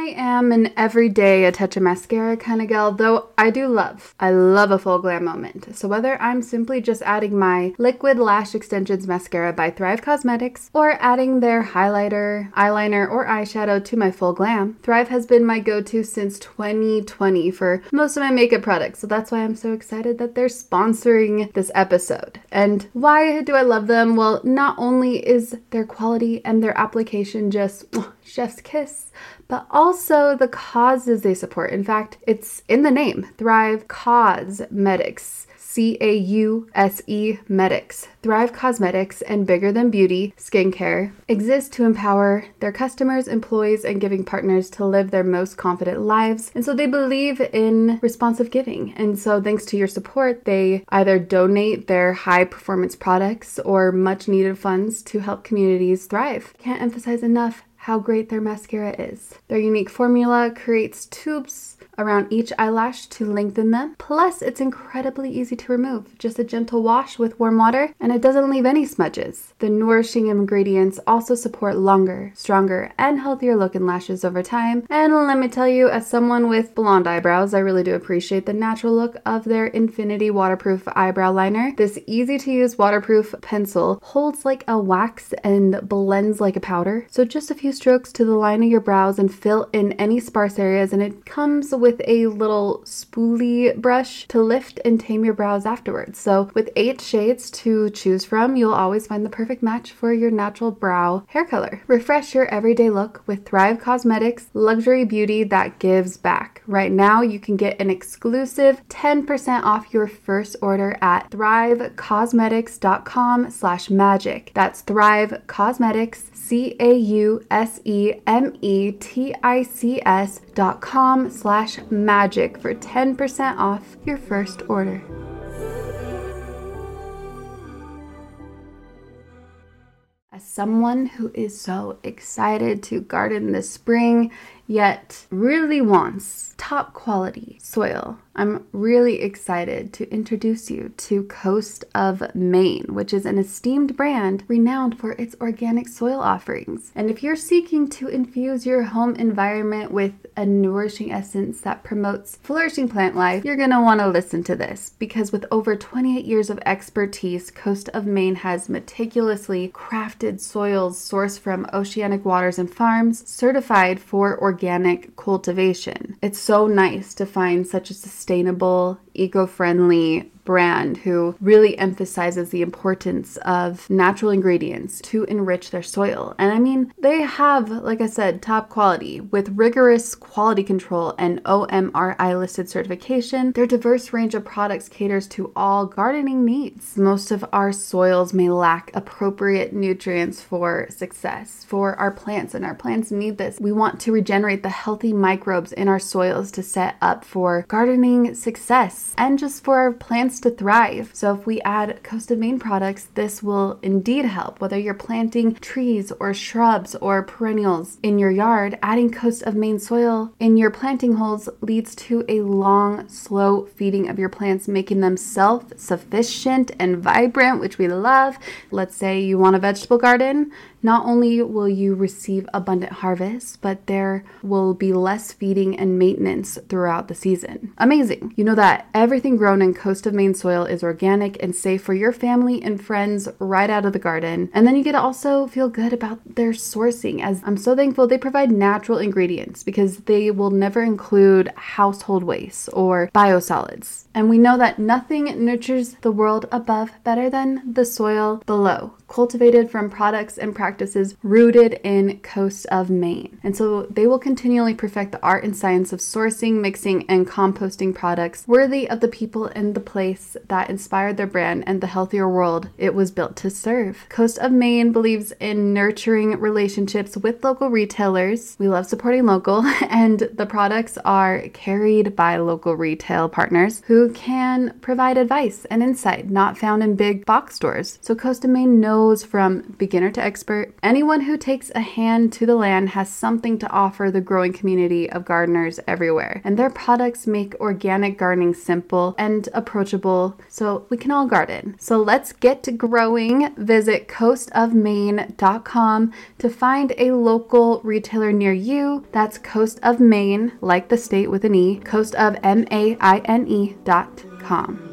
I am an everyday a touch of mascara kind of gal, though I love a full glam moment. So whether I'm simply just adding my Liquid Lash Extensions Mascara by Thrive Causemetics or adding their highlighter, eyeliner, or eyeshadow to my full glam, Thrive has been my go-to since 2020 for most of my makeup products. So that's why I'm so excited that they're sponsoring this episode. And why do I love them? Well, not only is their quality and their application just chef's kiss, but also the causes they support. In fact, it's in the name, Thrive Causemetics. C-A-U-S-E Medics. Thrive Causemetics and Bigger Than Beauty Skincare exist to empower their customers, employees, and giving partners to live their most confident lives. And so they believe in responsive giving. And so thanks to your support, they either donate their high performance products or much needed funds to help communities thrive. Can't emphasize enough how great their mascara is. Their unique formula creates tubes around each eyelash to lengthen them. Plus, it's incredibly easy to remove. Just a gentle wash with warm water, and it doesn't leave any smudges. The nourishing ingredients also support longer, stronger, and healthier looking lashes over time. And let me tell you, as someone with blonde eyebrows, I really do appreciate the natural look of their Infinity Waterproof Eyebrow Liner. This easy-to-use waterproof pencil holds like a wax and blends like a powder. So just a few strokes to the line of your brows and fill in any sparse areas, and it comes with a little spoolie brush to lift and tame your brows afterwards. So with 8 shades to choose from, you'll always find the perfect match for your natural brow hair color. Refresh your everyday look with Thrive Causemetics luxury beauty that gives back. Right now, you can get an exclusive 10% off your first order at thrivecausemetics.com/magic. That's Thrive Causemetics, CAUSEMETICS.com/magic for 10% off your first order. As someone who is so excited to garden this spring, yet really wants top quality soil, I'm really excited to introduce you to Coast of Maine, which is an esteemed brand renowned for its organic soil offerings. And if you're seeking to infuse your home environment with a nourishing essence that promotes flourishing plant life, you're going to want to listen to this, because with over 28 years of expertise, Coast of Maine has meticulously crafted soils sourced from oceanic waters and farms, certified for organic cultivation. It's so nice to find such a sustainable, eco-friendly brand who really emphasizes the importance of natural ingredients to enrich their soil. And I mean, they have, like I said, top quality with rigorous quality control and OMRI listed certification. Their diverse range of products caters to all gardening needs. Most of our soils may lack appropriate nutrients for success for our plants, and our plants need this. We want to regenerate the healthy microbes in our soils to set up for gardening success and just for our plants to thrive. So if we add Coast of Maine products, this will indeed help. Whether you're planting trees or shrubs or perennials in your yard, adding Coast of Maine soil in your planting holes leads to a long, slow feeding of your plants, making them self-sufficient and vibrant, which we love. Let's say you want a vegetable garden. Not only will you receive abundant harvest, but there will be less feeding and maintenance throughout the season. Amazing. You know that everything grown in Coast of Maine soil is organic and safe for your family and friends right out of the garden. And then you get to also feel good about their sourcing, as I'm so thankful they provide natural ingredients because they will never include household waste or biosolids. And we know that nothing nurtures the world above better than the soil below, cultivated from products and practices rooted in Coast of Maine. And so they will continually perfect the art and science of sourcing, mixing, and composting products worthy of the people and the place that inspired their brand and the healthier world it was built to serve. Coast of Maine believes in nurturing relationships with local retailers. We love supporting local, and the products are carried by local retail partners who can provide advice and insight not found in big box stores. So Coast of Maine knows goes from beginner to expert. Anyone who takes a hand to the land has something to offer the growing community of gardeners everywhere. And their products make organic gardening simple and approachable so we can all garden. So let's get to growing. Visit coastofmaine.com to find a local retailer near you. That's Coast of Maine, like the state with an E, coastofmaine.com.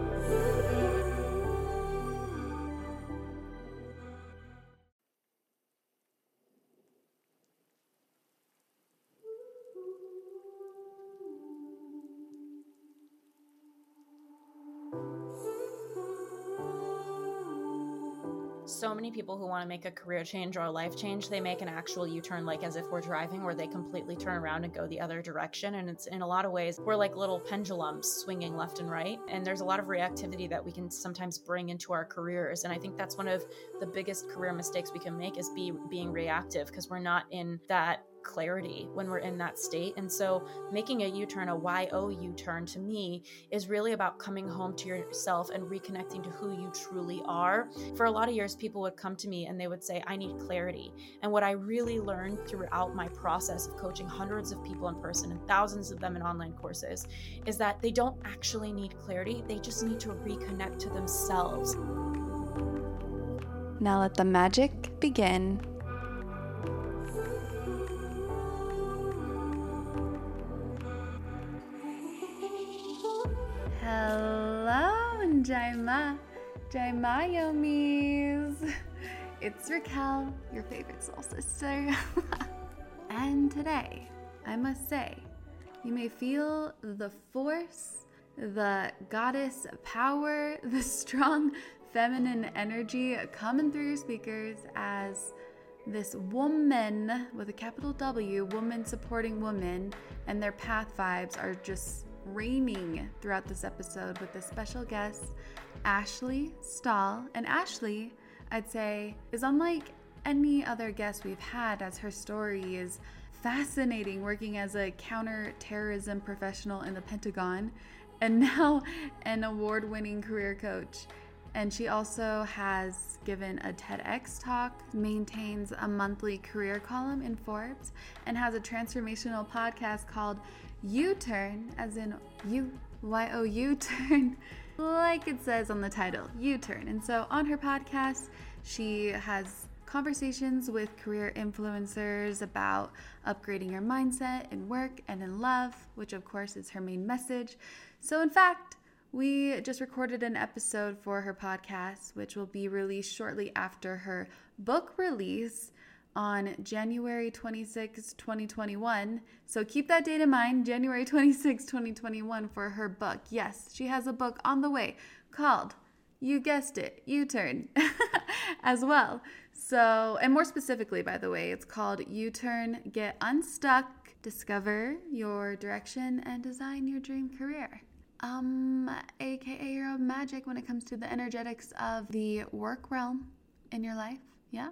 So many people who want to make a career change or a life change, they make an actual U-turn, like as if we're driving, where they completely turn around and go the other direction. And it's in a lot of ways, we're like little pendulums swinging left and right. And there's a lot of reactivity that we can sometimes bring into our careers. And I think that's one of the biggest career mistakes we can make is being reactive, because we're not in that clarity when we're in that state. And so making a U-turn, a YO U-turn, to me is really about coming home to yourself and reconnecting to who you truly are. For a lot of years, people would come to me and they would say, I need clarity. And what I really learned throughout my process of coaching hundreds of people in person and thousands of them in online courses is that they don't actually need clarity. They just need to reconnect to themselves. Now let the magic begin. Hello, Jaima Yomies. It's Raquel, your favorite soul sister. And today, I must say, you may feel the force, the goddess power, the strong feminine energy coming through your speakers as this woman with a capital W, woman supporting woman, and their path vibes are just reigning throughout this episode with a special guest, Ashley Stahl. And Ashley, I'd say, is unlike any other guest we've had, as her story is fascinating, working as a counter-terrorism professional in the Pentagon and now an award-winning career coach. And she also has given a TEDx talk, maintains a monthly career column in Forbes, and has a transformational podcast called U-Turn, as in U-Y-O-U turn, like it says on the title, U-Turn. And so on her podcast, she has conversations with career influencers about upgrading your mindset in work and in love, which of course is her main message. So in fact, we just recorded an episode for her podcast, which will be released shortly after her book release on January 26, 2021. So keep that date in mind, January 26, 2021 for her book. Yes, she has a book on the way called, you guessed it, U-Turn as well. So, and more specifically, by the way, it's called U-Turn, Get Unstuck, Discover Your Direction, and Design Your Dream Career. AKA your own magic when it comes to the energetics of the work realm in your life. Yeah.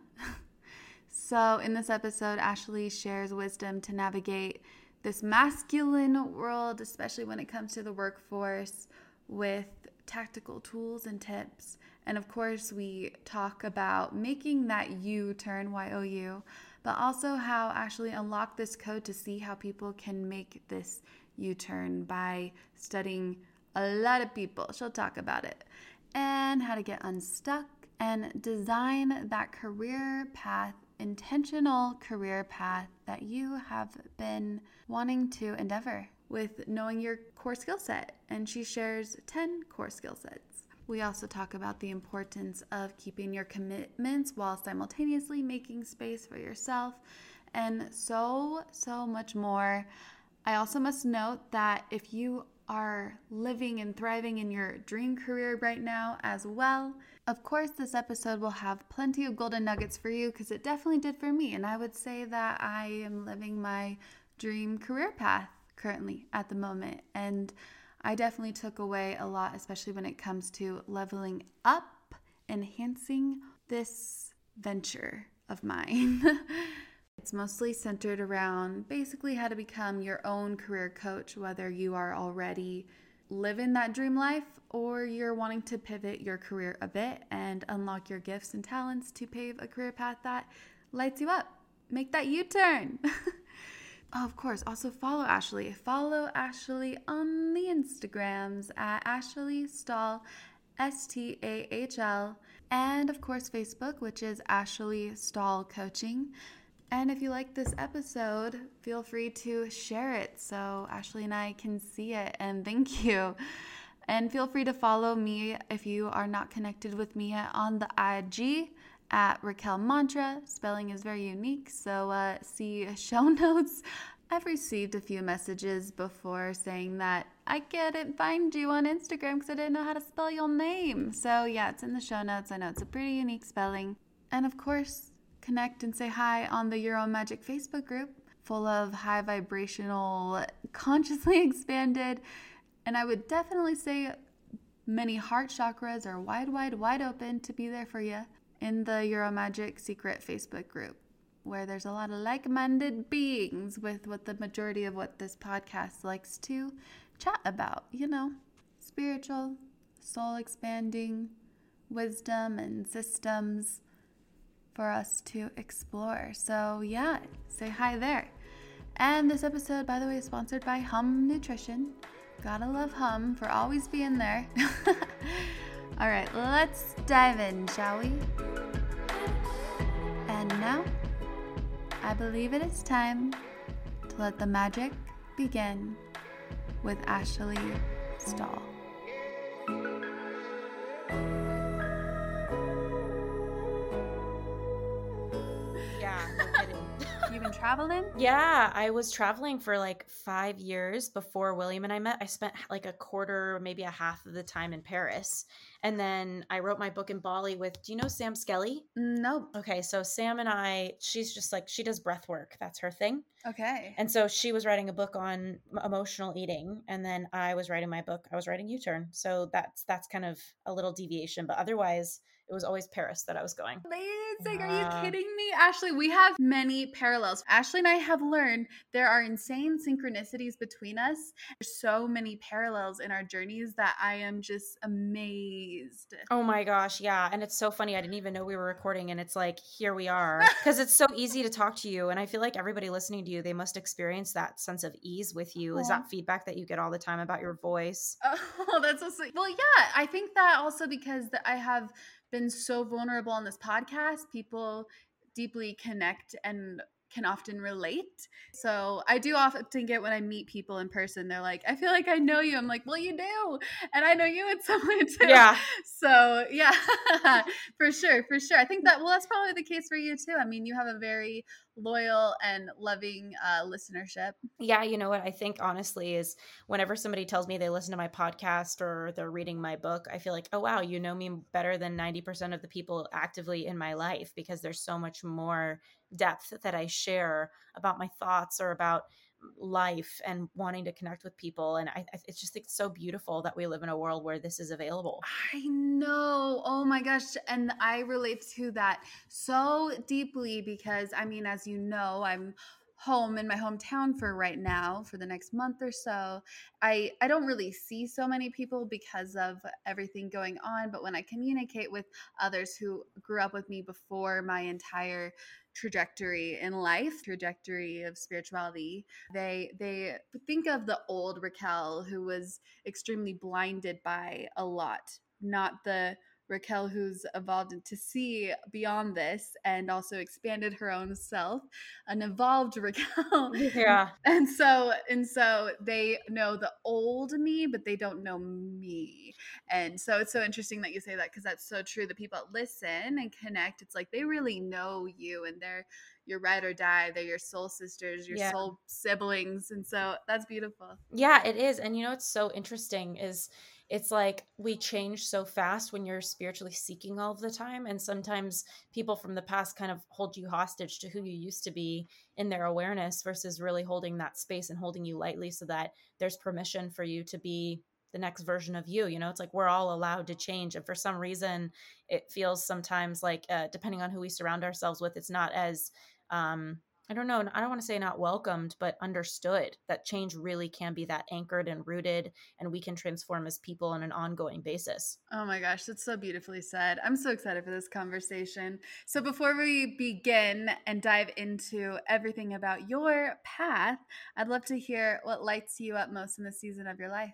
So in this episode, Ashley shares wisdom to navigate this masculine world, especially when it comes to the workforce, with tactical tools and tips. And of course, we talk about making that U-turn, Y-O-U, but also how Ashley unlocked this code to see how people can make this U-turn by studying a lot of people. She'll talk about it. And how to get unstuck and design that career path, intentional career path that you have been wanting to endeavor with knowing your core skill set. And she shares 10 core skill sets. We also talk about the importance of keeping your commitments while simultaneously making space for yourself, and so much more. I also must note that if you are living and thriving in your dream career right now as well, of course, this episode will have plenty of golden nuggets for you, because it definitely did for me. And I would say that I am living my dream career path currently at the moment. And I definitely took away a lot, especially when it comes to leveling up, enhancing this venture of mine. It's mostly centered around basically how to become your own career coach, whether you are already living that dream life, or you're wanting to pivot your career a bit and unlock your gifts and talents to pave a career path that lights you up. Make that U-turn. Oh, of course, also follow Ashley. Follow Ashley on the Instagrams at Ashley Stahl, Stahl, and of course Facebook, which is Ashley Stahl Coaching. And if you like this episode, feel free to share it so Ashley and I can see it, and thank you. And feel free to follow me if you are not connected with me on the IG at Raquel Mantra. Spelling is very unique, so see show notes. I've received a few messages before saying that I couldn't find you on Instagram because I didn't know how to spell your name. So yeah, it's in the show notes. I know it's a pretty unique spelling. And of course, connect and say hi on the Your Own Magic Facebook group, full of high vibrational, consciously expanded, and I would definitely say many heart chakras are wide open to be there for you in the Your Own Magic secret Facebook group, where there's a lot of like-minded beings with what the majority of what this podcast likes to chat about, spiritual, soul expanding, wisdom and systems for us to explore. So yeah, say hi there. And this episode, by the way, is sponsored by Hum Nutrition. Gotta love Hum for always being there. All right, let's dive in, shall we? And now, I believe it is time to let the magic begin with Ashley Stahl. Yeah, no kidding. You've been traveling? Yeah, I was traveling for like 5 years before William and I met. I spent like a quarter, maybe a half of the time in Paris. And then I wrote my book in Bali with, do you know Sam Skelly? Nope. Okay, so Sam and I, she's just like, she does breath work. That's her thing. Okay. And so she was writing a book on emotional eating. And then I was writing my book. I was writing U-Turn. So that's kind of a little deviation. But otherwise, it was always Paris that I was going. Amazing. Are you kidding me? Ashley, we have many parallels. Ashley and I have learned there are insane synchronicities between us. There's so many parallels in our journeys that I am just amazed. Oh my gosh, yeah. And it's so funny. I didn't even know we were recording, and it's like, here we are. Because it's so easy to talk to you. And I feel like everybody listening to you, they must experience that sense of ease with you. Is that feedback that you get all the time about your voice? Oh, that's so sweet. Well, yeah, I think that also because I have been so vulnerable on this podcast, people deeply connect and can often relate. So I do often get when I meet people in person, they're like, I feel like I know you. I'm like, well, you do. And I know you in some way too. Yeah. So yeah, for sure. I think that's probably the case for you too. I mean, you have a very loyal and loving listenership. Yeah, you know what I think honestly is whenever somebody tells me they listen to my podcast or they're reading my book, I feel like, oh wow, you know me better than 90% of the people actively in my life, because there's so much more depth that I share about my thoughts or about life and wanting to connect with people. And it's just it's so beautiful that we live in a world where this is available. I know. Oh my gosh. And I relate to that so deeply because, I mean, as you know, I'm home in my hometown for right now for the next month or so. I don't really see so many people because of everything going on, but when I communicate with others who grew up with me before my entire trajectory in life, trajectory of spirituality, they think of the old Raquel who was extremely blinded by a lot, not the Raquel who's evolved to see beyond this and also expanded her own self, an evolved Raquel. Yeah. And so they know the old me, but they don't know me. And so it's so interesting that you say that, because that's so true. The people that listen and connect, it's like they really know you and they're your ride or die. They're your soul sisters, your soul siblings. And so that's beautiful. Yeah, it is. And you know, what's so interesting is it's like we change so fast when you're spiritually seeking all of the time. And sometimes people from the past kind of hold you hostage to who you used to be in their awareness versus really holding that space and holding you lightly so that there's permission for you to be the next version of you. You know, it's like we're all allowed to change. And for some reason, it feels sometimes like, depending on who we surround ourselves with, it's not as, I don't know, I don't want to say not welcomed, but understood that change really can be that anchored and rooted, and we can transform as people on an ongoing basis. Oh my gosh, that's so beautifully said. I'm so excited for this conversation. So, before we begin and dive into everything about your path, I'd love to hear what lights you up most in the season of your life.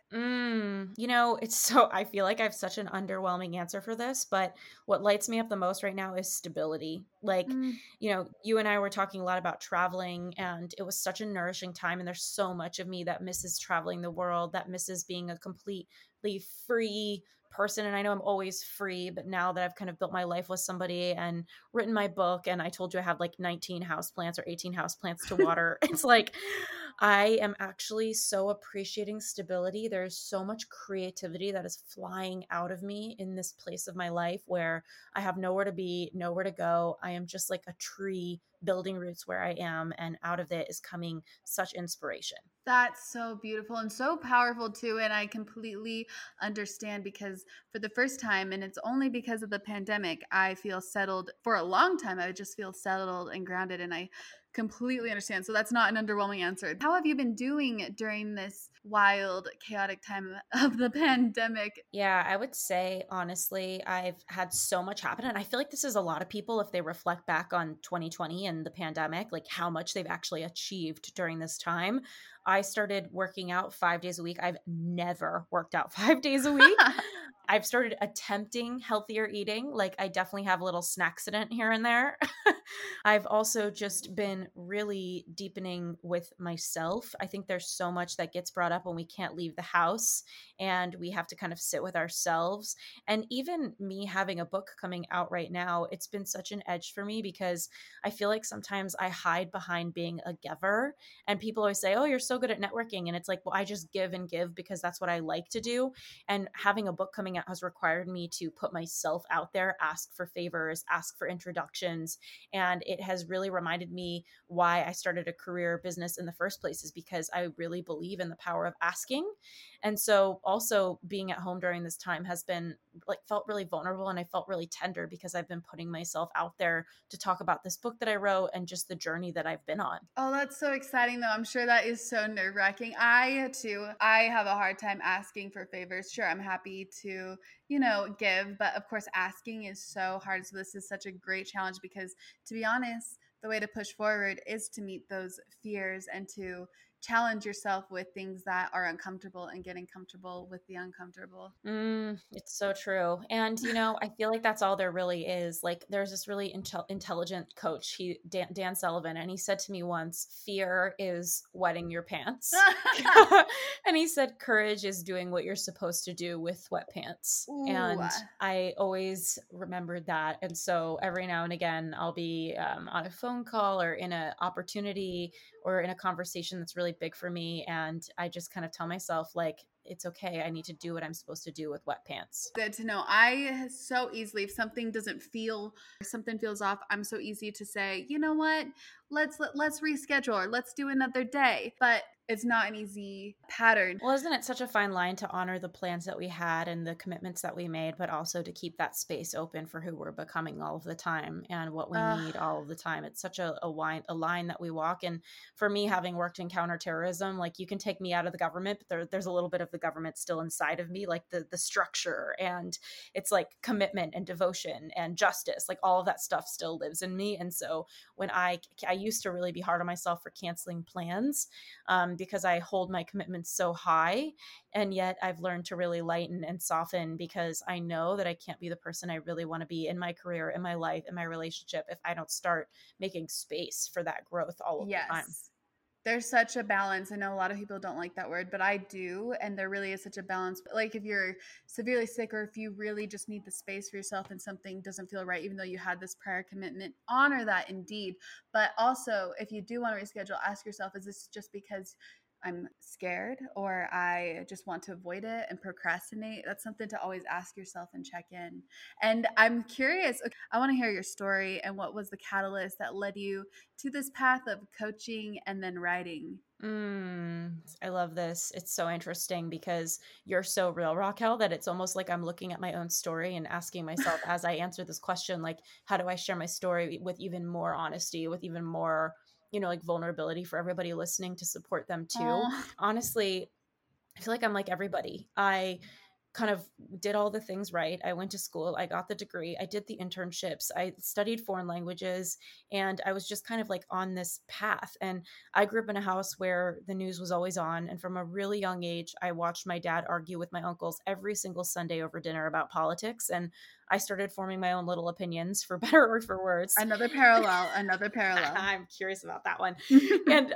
It's so, I feel like I have such an underwhelming answer for this, but what lights me up the most right now is stability. Like, you and I were talking a lot about traveling, and it was such a nourishing time. And there's so much of me that misses traveling the world, that misses being a completely free person. And I know I'm always free, but now that I've kind of built my life with somebody and written my book, and I told you I have like 19 houseplants or 18 houseplants to water, it's like I am actually so appreciating stability. There's so much creativity that is flying out of me in this place of my life where I have nowhere to be, nowhere to go. I am just like a tree building roots where I am, and out of it is coming such inspiration. That's so beautiful and so powerful too. And I completely understand, because for the first time, and it's only because of the pandemic, I feel settled. For a long time, I would just feel settled and grounded, and I completely understand. So that's not an underwhelming answer. How have you been doing during this wild, chaotic time of the pandemic? Yeah, I would say, honestly, I've had so much happen. And I feel like this is a lot of people, if they reflect back on 2020 and the pandemic, like how much they've actually achieved during this time. I started working out 5 days a week. I've never worked out 5 days a week. I've started attempting healthier eating. Like, I definitely have a little snack accident here and there. I've also just been really deepening with myself. I think there's so much that gets brought up when we can't leave the house and we have to kind of sit with ourselves. And even me having a book coming out right now, it's been such an edge for me because I feel like sometimes I hide behind being a giver, and people always say, "Oh, you're so good at networking." And it's like, well, I just give and give because that's what I like to do. And having a book coming out has required me to put myself out there, ask for favors, ask for introductions. And it has really reminded me why I started a career business in the first place, is because I really believe in the power of asking. And so also being at home during this time has been like, felt really vulnerable, and I felt really tender because I've been putting myself out there to talk about this book that I wrote and just the journey that I've been on. Oh, that's so exciting, though. I'm sure that is so nerve-wracking. I have a hard time asking for favors. Sure, I'm happy to, give, but of course, asking is so hard. So this is such a great challenge because, to be honest, the way to push forward is to meet those fears and to challenge yourself with things that are uncomfortable and getting comfortable with the uncomfortable. It's so true. And, I feel like that's all there really is. Like, there's this really intelligent coach, Dan Sullivan, and he said to me once, fear is wetting your pants. And he said, courage is doing what you're supposed to do with wet pants. Ooh. And I always remembered that. And so every now and again, I'll be on a phone call or in an opportunity or in a conversation that's really big for me. And I just kind of tell myself, like, it's okay. I need to do what I'm supposed to do with wet pants. Good to know. I so easily, if something feels off, I'm so easy to say, you know what, let's reschedule, or let's do another day. But it's not an easy pattern. Well, isn't it such a fine line to honor the plans that we had and the commitments that we made, but also to keep that space open for who we're becoming all of the time and what we need all of the time? It's such a line that we walk. And for me, having worked in counterterrorism, like, you can take me out of the government, but there's a little bit of the government still inside of me, like the structure, and it's like commitment and devotion and justice, like all of that stuff still lives in me. And so when I used to really be hard on myself for canceling plans, because I hold my commitments so high. And yet I've learned to really lighten and soften, because I know that I can't be the person I really want to be in my career, in my life, in my relationship, if I don't start making space for that growth all of the time. There's such a balance. I know a lot of people don't like that word, but I do. And there really is such a balance. Like, if you're severely sick, or if you really just need the space for yourself and something doesn't feel right, even though you had this prior commitment, honor that indeed. But also, if you do want to reschedule, ask yourself, is this just because I'm scared, or I just want to avoid it and procrastinate? That's something to always ask yourself and check in. And I'm curious, I want to hear your story and what was the catalyst that led you to this path of coaching and then writing. I love this. It's so interesting because you're so real, Raquel, that it's almost like I'm looking at my own story and asking myself as I answer this question, like, how do I share my story with even more honesty, with even more like vulnerability for everybody listening to support them too. Oh. Honestly, I feel like I'm like everybody. I kind of did all the things right. I went to school, I got the degree, I did the internships, I studied foreign languages, and I was just kind of like on this path. And I grew up in a house where the news was always on. And from a really young age, I watched my dad argue with my uncles every single Sunday over dinner about politics. And I started forming my own little opinions, for better or for worse. Another parallel. I'm curious about that one. And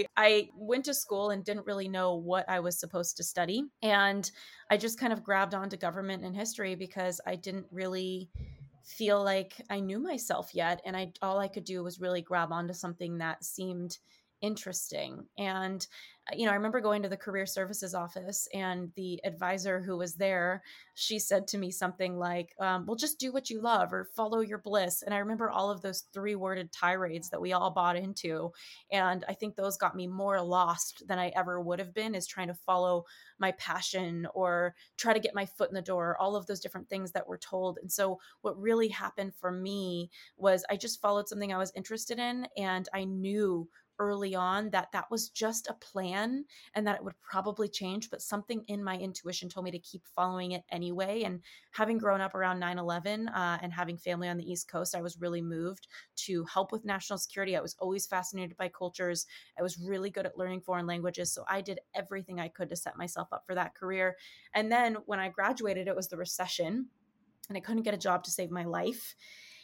I went to school and didn't really know what I was supposed to study. And I just kind of grabbed onto government and history because I didn't really feel like I knew myself yet. And all I could do was really grab onto something that seemed interesting. And I remember going to the career services office, and the advisor who was there, she said to me something like, well, just do what you love or follow your bliss. And I remember all of those 3-worded tirades that we all bought into. And I think those got me more lost than I ever would have been, is trying to follow my passion or try to get my foot in the door, all of those different things that were told. And so what really happened for me was I just followed something I was interested in, and I knew early on that that was just a plan and that it would probably change, but something in my intuition told me to keep following it anyway. And having grown up around 9/11 and having family on the East Coast, I was really moved to help with national security. I was always fascinated by cultures. I was really good at learning foreign languages. So I did everything I could to set myself up for that career. And then when I graduated, it was the recession and I couldn't get a job to save my life.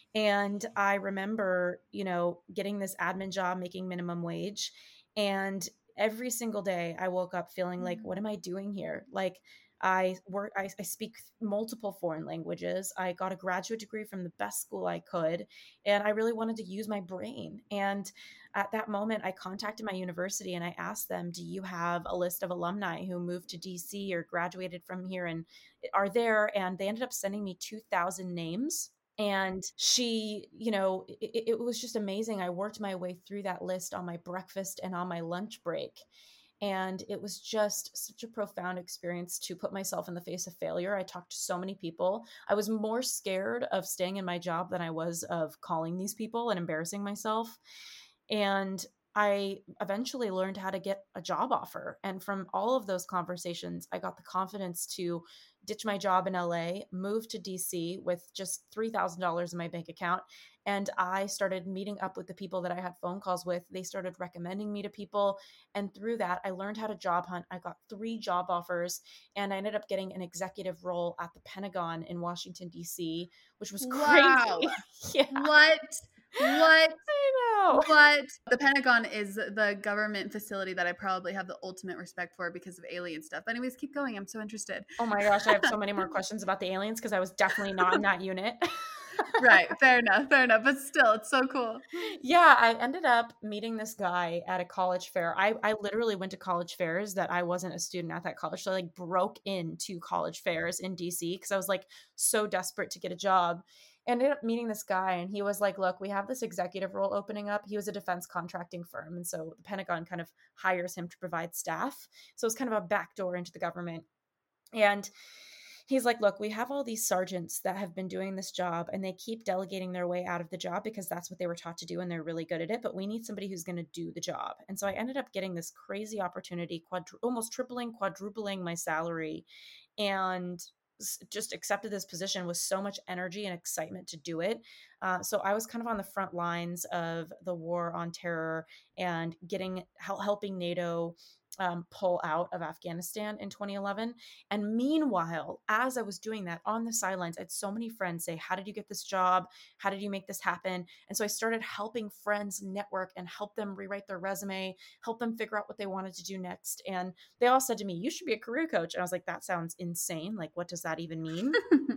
And I remember, getting this admin job, making minimum wage. And every single day I woke up feeling like, what am I doing here? Like, I speak multiple foreign languages. I got a graduate degree from the best school I could, and I really wanted to use my brain. And at that moment, I contacted my university and I asked them, do you have a list of alumni who moved to DC or graduated from here and are there? And they ended up sending me 2,000 names. And she, it was just amazing. I worked my way through that list on my breakfast and on my lunch break. And it was just such a profound experience to put myself in the face of failure. I talked to so many people. I was more scared of staying in my job than I was of calling these people and embarrassing myself. And I eventually learned how to get a job offer. And from all of those conversations, I got the confidence to ditch my job in LA, move to DC with just $3,000 in my bank account. And I started meeting up with the people that I had phone calls with. They started recommending me to people. And through that, I learned how to job hunt. I got 3 job offers and I ended up getting an executive role at the Pentagon in Washington, DC, which was Wow. crazy. Yeah. What? I know. What? The Pentagon is the government facility that I probably have the ultimate respect for because of alien stuff. But anyways, keep going. I'm so interested. Oh my gosh, I have so many more questions about the aliens because I was definitely not in that unit. Right. Fair enough. But still, it's so cool. Yeah, I ended up meeting this guy at a college fair. I literally went to college fairs that I wasn't a student at that college. So I like broke into college fairs in DC because I was like so desperate to get a job. Ended up meeting this guy and he was like, look, we have this executive role opening up. He was a defense contracting firm. And so the Pentagon kind of hires him to provide staff. So it's kind of a backdoor into the government. And he's like, look, we have all these sergeants that have been doing this job and they keep delegating their way out of the job because that's what they were taught to do and they're really good at it. But we need somebody who's going to do the job. And so I ended up getting this crazy opportunity, almost tripling, quadrupling my salary, and just accepted this position with so much energy and excitement to do it. So I was kind of on the front lines of the war on terror and helping NATO pull out of Afghanistan in 2011. And meanwhile, as I was doing that on the sidelines, I had so many friends say, how did you get this job? How did you make this happen? And so I started helping friends network and help them rewrite their resume, help them figure out what they wanted to do next. And they all said to me, you should be a career coach. And I was like, that sounds insane. Like, what does that even mean?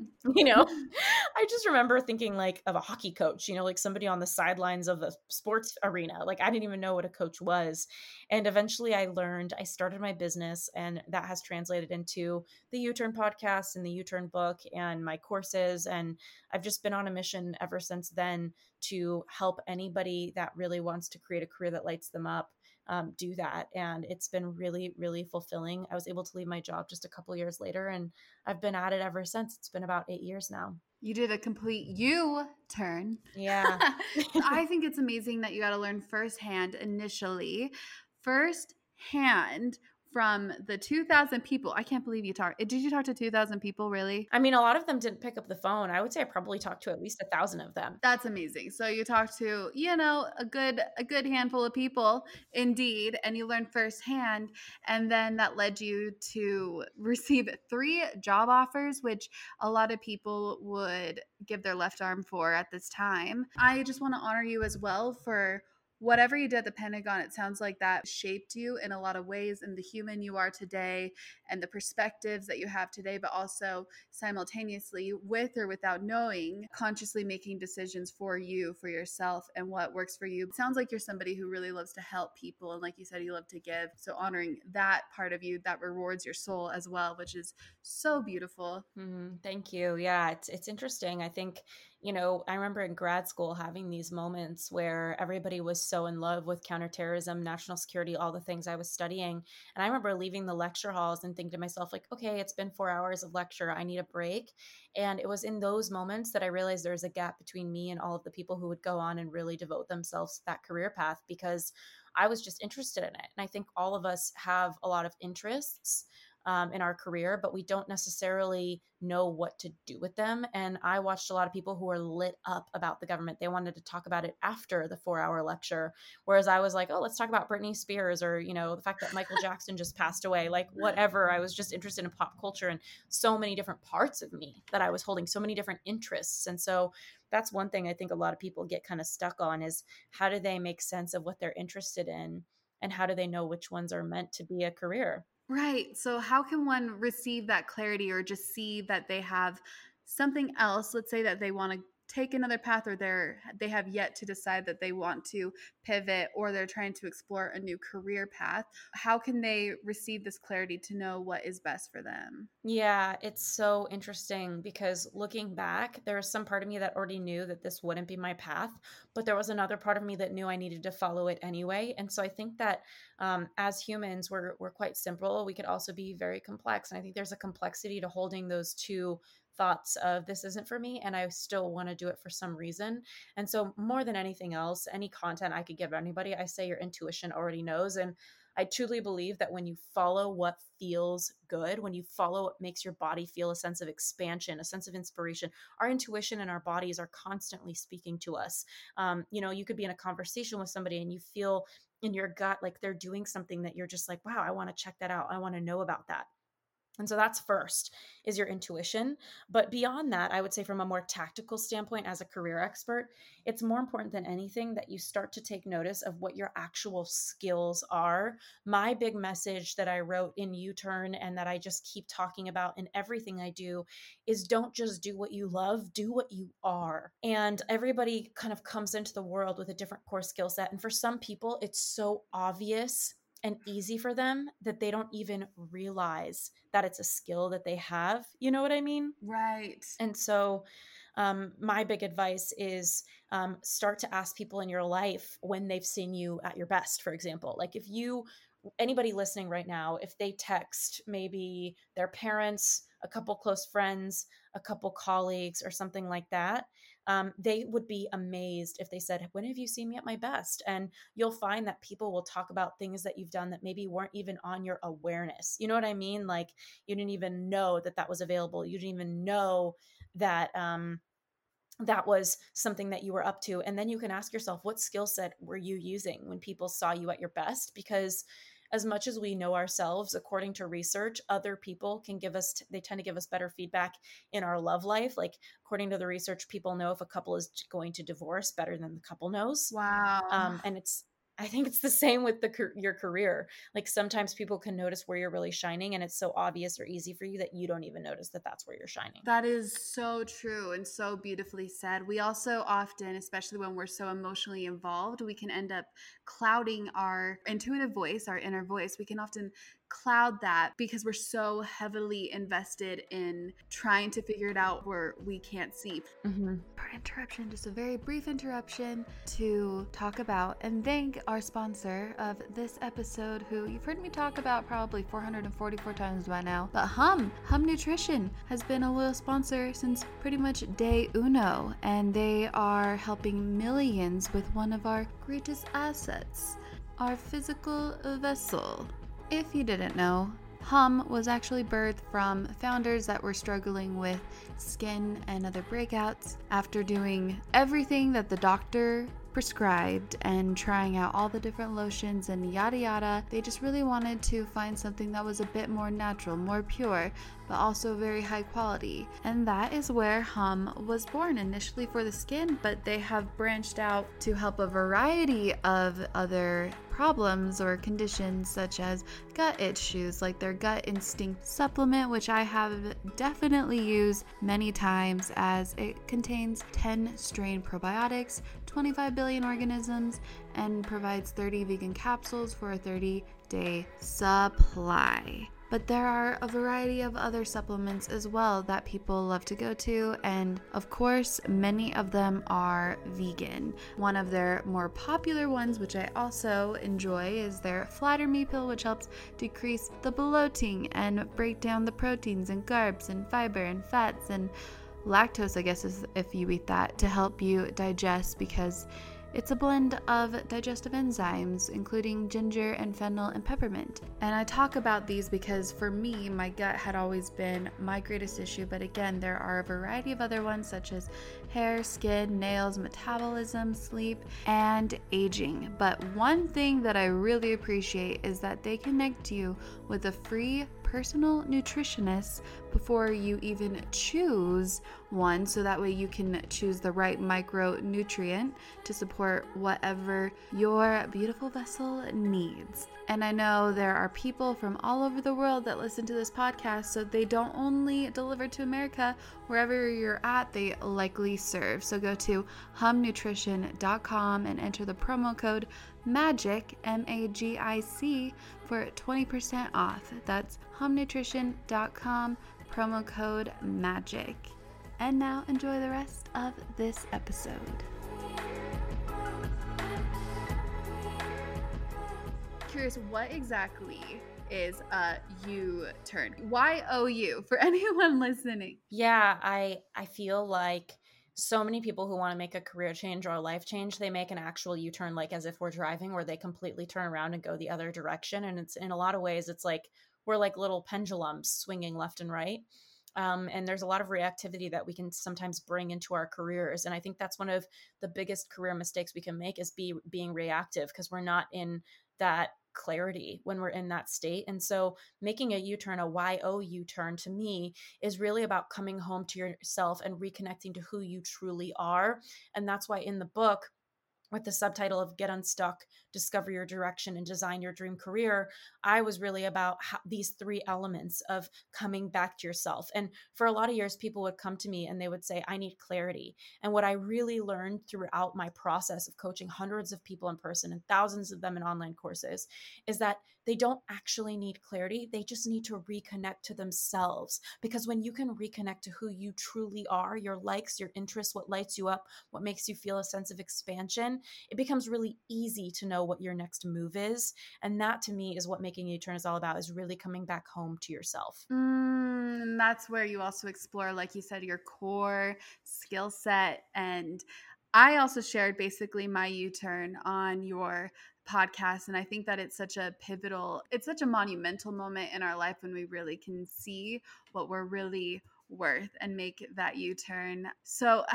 I just remember thinking like of a hockey coach, like somebody on the sidelines of a sports arena. Like I didn't even know what a coach was. And eventually I started my business, and that has translated into the U-Turn podcast and the U-Turn book and my courses. And I've just been on a mission ever since then to help anybody that really wants to create a career that lights them up do that. And it's been really, really fulfilling. I was able to leave my job just a couple years later, and I've been at it ever since. It's been about 8 years now. You did a complete U-turn. Yeah. I think it's amazing that you got to learn firsthand initially. Firsthand from the 2,000 people. I can't believe you talked. Did you talk to 2,000 people, really? I mean, a lot of them didn't pick up the phone. I would say I probably talked to at least 1,000 of them. That's amazing. So you talked to, a good handful of people indeed, and you learned firsthand, and then that led you to receive 3 job offers, which a lot of people would give their left arm for at this time. I just want to honor you as well for whatever you did at the Pentagon. It sounds like that shaped you in a lot of ways, and the human you are today and the perspectives that you have today, but also simultaneously, with or without knowing, consciously making decisions for you, for yourself, and what works for you. It sounds like you're somebody who really loves to help people. And like you said, you love to give. So honoring that part of you that rewards your soul as well, which is so beautiful. Thank you. Yeah, it's interesting. I think, I remember in grad school having these moments where everybody was so in love with counterterrorism, national security, all the things I was studying. And I remember leaving the lecture halls and thinking to myself, like, okay, it's been 4 hours of lecture. I need a break. And it was in those moments that I realized there was a gap between me and all of the people who would go on and really devote themselves to that career path, because I was just interested in it. And I think all of us have a lot of interests in our career, but we don't necessarily know what to do with them. And I watched a lot of people who were lit up about the government. They wanted to talk about it after the 4-hour lecture. Whereas I was like, oh, let's talk about Britney Spears, or, the fact that Michael Jackson just passed away, like whatever. I was just interested in pop culture and so many different parts of me that I was holding, so many different interests. And so that's one thing I think a lot of people get kind of stuck on, is how do they make sense of what they're interested in, and how do they know which ones are meant to be a career? Right. So how can one receive that clarity, or just see that they have something else? Let's say that they want to take another path, or they have yet to decide that they want to pivot, or they're trying to explore a new career path. How can they receive this clarity to know what is best for them? Yeah, it's so interesting, because looking back, there was some part of me that already knew that this wouldn't be my path, but there was another part of me that knew I needed to follow it anyway. And so I think that as humans, we're quite simple. We could also be very complex. And I think there's a complexity to holding those two thoughts of, this isn't for me and I still want to do it for some reason. And so more than anything else, any content I could give anybody, I say your intuition already knows. And I truly believe that when you follow what feels good, when you follow what makes your body feel a sense of expansion, a sense of inspiration, our intuition and our bodies are constantly speaking to us. You could be in a conversation with somebody and you feel in your gut like they're doing something that you're just like, wow, I want to check that out. I want to know about that. And so that's first, is your intuition. But beyond that, I would say from a more tactical standpoint, as a career expert, it's more important than anything that you start to take notice of what your actual skills are. My big message that I wrote in U-Turn, and that I just keep talking about in everything I do, is don't just do what you love, do what you are. And everybody kind of comes into the world with a different core skill set. And for some people, it's so obvious and easy for them that they don't even realize that it's a skill that they have. You know what I mean? Right. And so my big advice is start to ask people in your life when they've seen you at your best, for example. Like anybody listening right now, if they text maybe their parents, a couple close friends, a couple colleagues, or something like that, they would be amazed if they said, when have you seen me at my best? And you'll find that people will talk about things that you've done that maybe weren't even on your awareness. You know what I mean? Like, you didn't even know that was available. You didn't even know that that was something that you were up to. And then you can ask yourself, what skill set were you using when people saw you at your best? Because as much as we know ourselves, according to research, other people can they tend to give us better feedback in our love life. Like, according to the research, people know if a couple is going to divorce better than the couple knows. Wow. And I think it's the same with your career. Like, sometimes people can notice where you're really shining, and it's so obvious or easy for you that you don't even notice that that's where you're shining. That is so true and so beautifully said. We also often, especially when we're so emotionally involved, we can end up clouding our intuitive voice, our inner voice. We can often cloud that because we're so heavily invested in trying to figure it out where we can't see. For interruption, just a very brief interruption to talk about and thank our sponsor of this episode, who you've heard me talk about probably 444 times by now, but Hum Nutrition has been a loyal sponsor since pretty much day uno, and they are helping millions with one of our greatest assets, our physical vessel. If you didn't know, Hum was actually birthed from founders that were struggling with skin and other breakouts. After doing everything that the doctor prescribed and trying out all the different lotions and yada yada, they just really wanted to find something that was a bit more natural, more pure, but also very high quality. And that is where Hum was born, initially for the skin, but they have branched out to help a variety of other problems or conditions, such as gut issues, like their Gut Instinct supplement, which I have definitely used many times, as it contains 10 strain probiotics, 25 billion organisms, and provides 30 vegan capsules for a 30-day supply. But there are a variety of other supplements as well that people love to go to, and of course, many of them are vegan. One of their more popular ones, which I also enjoy, is their Flatter Me pill, which helps decrease the bloating and break down the proteins and carbs and fiber and fats and lactose, I guess, is if you eat that, to help you digest, because it's a blend of digestive enzymes, including ginger and fennel and peppermint. And I talk about these because for me, my gut had always been my greatest issue. But again, there are a variety of other ones, such as hair, skin, nails, metabolism, sleep, and aging. But one thing that I really appreciate is that they connect you with a free personal nutritionist before you even choose one, so that way you can choose the right micronutrient to support whatever your beautiful vessel needs. And I know there are people from all over the world that listen to this podcast, so they don't only deliver to America. Wherever you're at, they likely serve. So go to humnutrition.com and enter the promo code MAGIC, MAGIC, for 20% off. That's humnutrition.com, promo code MAGIC. And now enjoy the rest of this episode. Curious, what exactly is a U-turn? Y-O-U, for anyone listening. Yeah, I feel like so many people who want to make a career change or a life change, they make an actual U-turn, like as if we're driving, where they completely turn around and go the other direction. And it's, in a lot of ways, it's like we're like little pendulums swinging left and right. And there's a lot of reactivity that we can sometimes bring into our careers. And I think that's one of the biggest career mistakes we can make, is being reactive, because we're not in that clarity when we're in that state. And so making a U-turn, a Y-O U-turn, to me is really about coming home to yourself and reconnecting to who you truly are. And that's why in the book, with the subtitle of Get Unstuck, Discover Your Direction, and Design Your Dream Career, I was really about these three elements of coming back to yourself. And for a lot of years, people would come to me and they would say, I need clarity. And what I really learned throughout my process of coaching hundreds of people in person and thousands of them in online courses is that they don't actually need clarity. They just need to reconnect to themselves. Because when you can reconnect to who you truly are, your likes, your interests, what lights you up, what makes you feel a sense of expansion, it becomes really easy to know what your next move is. And that, to me, is what making a U-turn is all about, is really coming back home to yourself. And that's where you also explore, like you said, your core skill set. And I also shared basically my U-turn on your podcast. And I think that it's such a monumental moment in our life when we really can see what we're really worth and make that U-turn. So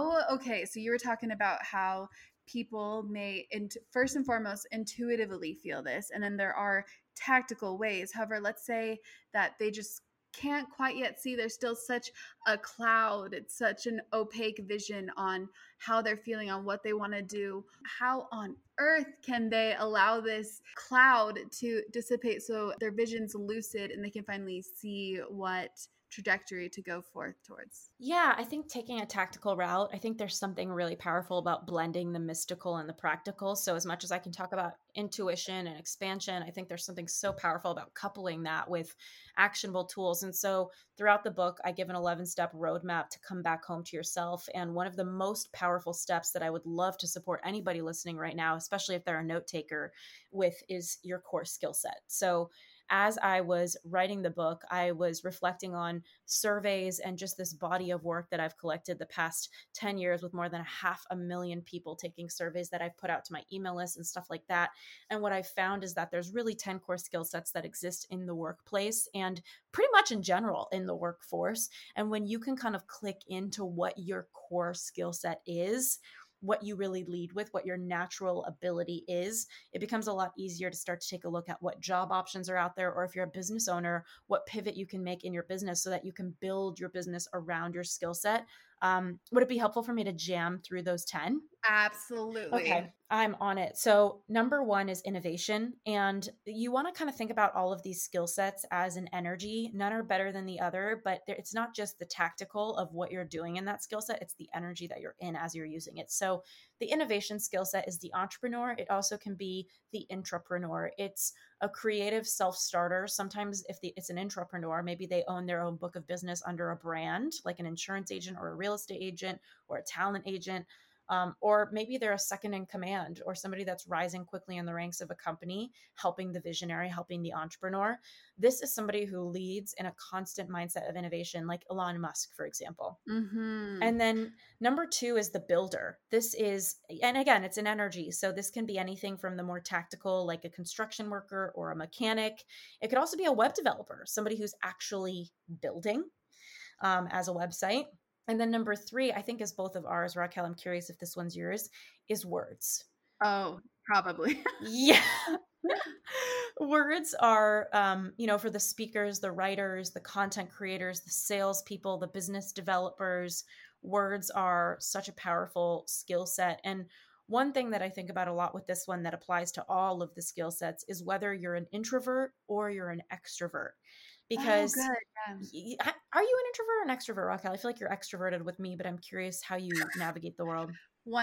so you were talking about how people may, first and foremost, intuitively feel this. And then there are tactical ways. However, let's say that they just can't quite yet see. There's still such a cloud. It's such an opaque vision on how they're feeling, on what they want to do. How on earth can they allow this cloud to dissipate so their vision's lucid and they can finally see what trajectory to go forth towards. Yeah, I think taking a tactical route, I think there's something really powerful about blending the mystical and the practical. So, as much as I can talk about intuition and expansion, I think there's something so powerful about coupling that with actionable tools. And so, throughout the book, I give an 11-step roadmap to come back home to yourself. And one of the most powerful steps that I would love to support anybody listening right now, especially if they're a note taker, with is your core skill set. So, as I was writing the book, I was reflecting on surveys and just this body of work that I've collected the past 10 years with more than 500,000 people taking surveys that I've put out to my email list and stuff like that. And what I've found is that there's really 10 core skill sets that exist in the workplace and pretty much in general in the workforce. And when you can kind of click into what your core skill set is, what you really lead with, what your natural ability is, it becomes a lot easier to start to take a look at what job options are out there, or if you're a business owner, what pivot you can make in your business so that you can build your business around your skill set. Would it be helpful for me to jam through those 10? Absolutely. Okay, I'm on it. So, number one is innovation. And you want to kind of think about all of these skill sets as an energy. None are better than the other, but it's not just the tactical of what you're doing in that skill set, it's the energy that you're in as you're using it. So, the innovation skill set is the entrepreneur. It also can be the intrapreneur. It's a creative self-starter. Sometimes if it's an intrapreneur, maybe they own their own book of business under a brand, like an insurance agent or a real estate agent or a talent agent. Or maybe they're a second in command or somebody that's rising quickly in the ranks of a company, helping the visionary, helping the entrepreneur. This is somebody who leads in a constant mindset of innovation, like Elon Musk, for example. Mm-hmm. And then number two is the builder. This is, and again, it's an energy. So this can be anything from the more tactical, like a construction worker or a mechanic. It could also be a web developer, somebody who's actually building as a website. And then number three, I think is both of ours, Raquel, I'm curious if this one's yours, is words. Oh, probably. Yeah. Words are, for the speakers, the writers, the content creators, the salespeople, the business developers, words are such a powerful skill set. And one thing that I think about a lot with this one that applies to all of the skill sets is whether you're an introvert or you're an extrovert. Because good. Yeah. Are you an introvert or an extrovert, Raquel? I feel like you're extroverted with me, but I'm curious how you navigate the world.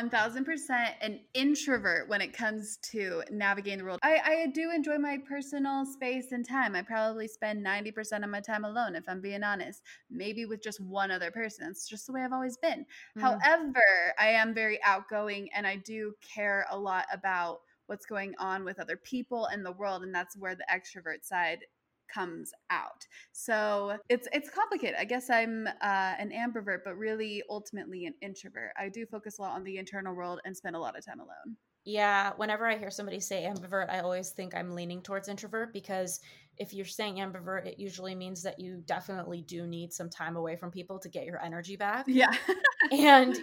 1000% an introvert when it comes to navigating the world. I do enjoy my personal space and time. I probably spend 90% of my time alone, if I'm being honest, maybe with just one other person. It's just the way I've always been. However, I am very outgoing and I do care a lot about what's going on with other people in the world. And that's where the extrovert side comes out. So it's complicated. I guess I'm an ambivert, but really ultimately an introvert. I do focus a lot on the internal world and spend a lot of time alone. Yeah, whenever I hear somebody say ambivert, I always think I'm leaning towards introvert, because if you're saying ambivert, it usually means that you definitely do need some time away from people to get your energy back. Yeah. And,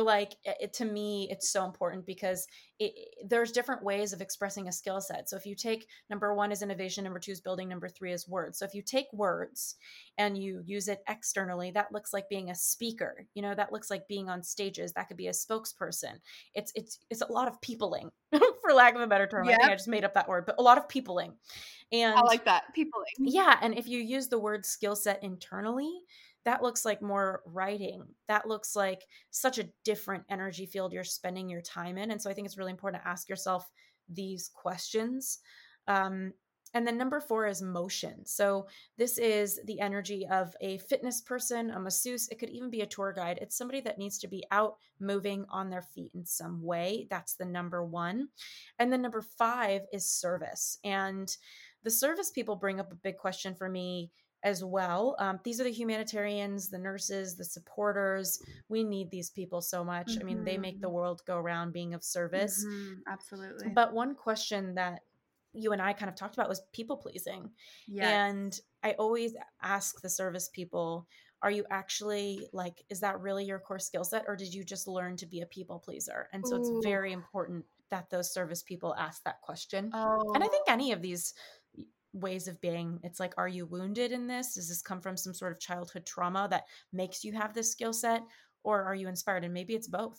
to me, it's so important because there's different ways of expressing a skill set. So if you take number one is innovation, number two is building, number three is words. So if you take words and you use it externally, that looks like being a speaker, that looks like being on stages. That could be a spokesperson. It's a lot of peopling, for lack of a better term. Yep. I think I just made up that word, but a lot of peopling. And I like that, peopling. Yeah. And if you use the word skill set internally, that looks like more writing. That looks like such a different energy field you're spending your time in. And so I think it's really important to ask yourself these questions. And then number four is motion. So this is the energy of a fitness person, a masseuse. It could even be a tour guide. It's somebody that needs to be out moving on their feet in some way. That's the number one. And then number five is service. And the service people bring up a big question for me as well. These are the humanitarians, the nurses, the supporters. We need these people so much. I mean, they make the world go round being of service. Absolutely. But one question that you and I kind of talked about was people pleasing. Yes. And I always ask the service people, are you actually is that really your core skill set, or did you just learn to be a people pleaser? And so it's very important that those service people ask that question. And I think any of these ways of being, it's like, are you wounded in this? Does this come from some sort of childhood trauma that makes you have this skill set? Or are you inspired? And maybe it's both.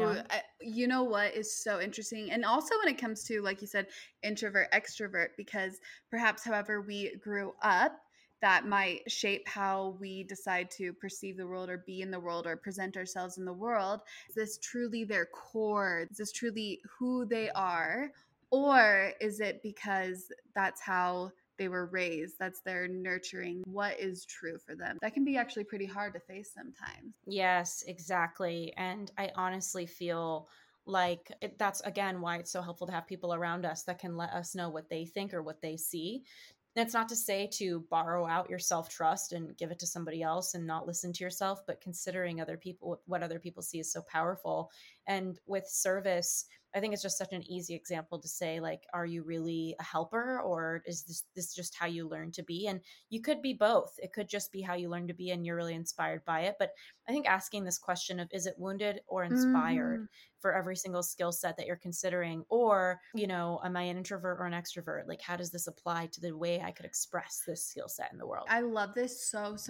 You know what is so interesting? And also when it comes to, like you said, introvert, extrovert, because perhaps however we grew up that might shape how we decide to perceive the world or be in the world or present ourselves in the world. Is this truly their core? Is this truly who they are? Or is it because that's how they were raised? That's their nurturing. What is true for them? That can be actually pretty hard to face sometimes. Yes, exactly. And I honestly feel like that's again why it's so helpful to have people around us that can let us know what they think or what they see. And it's not to say to borrow out your self-trust and give it to somebody else and not listen to yourself, but considering other people, what other people see is so powerful. And with service, I think it's just such an easy example to say, like, are you really a helper, or is this just how you learn to be? And you could be both. It could just be how you learn to be and you're really inspired by it. But I think asking this question of, is it wounded or inspired, for every single skill set that you're considering? Or, am I an introvert or an extrovert? Like, how does this apply to the way I could express this skill set in the world? I love this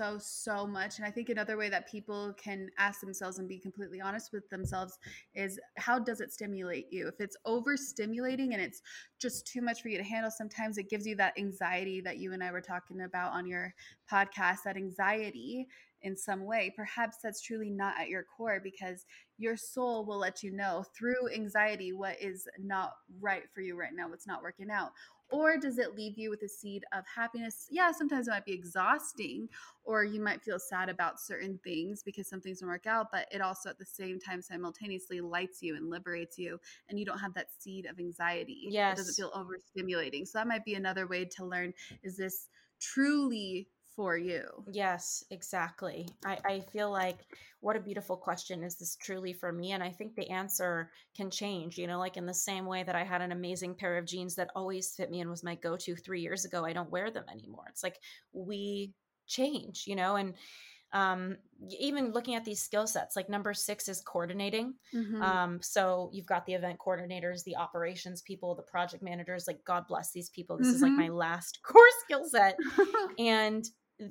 so much. And I think another way that people can ask themselves and be completely honest with themselves is, how does it stimulate you? If it's overstimulating and it's just too much for you to handle, sometimes it gives you that anxiety that you and I were talking about on your podcast, that anxiety in some way. Perhaps that's truly not at your core, because your soul will let you know through anxiety what is not right for you right now, what's not working out. Or does it leave you with a seed of happiness? Yeah, sometimes it might be exhausting, or you might feel sad about certain things because some things don't work out, but it also at the same time simultaneously lights you and liberates you, and you don't have that seed of anxiety. Yes. It doesn't feel overstimulating. So that might be another way to learn, is this truly for you? Yes, exactly. I feel like, what a beautiful question. Is this truly for me? And I think the answer can change, like in the same way that I had an amazing pair of jeans that always fit me and was my go-to 3 years ago, I don't wear them anymore. It's like we change, and even looking at these skill sets, like number 6 is coordinating. So you've got the event coordinators, the operations people, the project managers, like God bless these people. This is like my last core skill set. And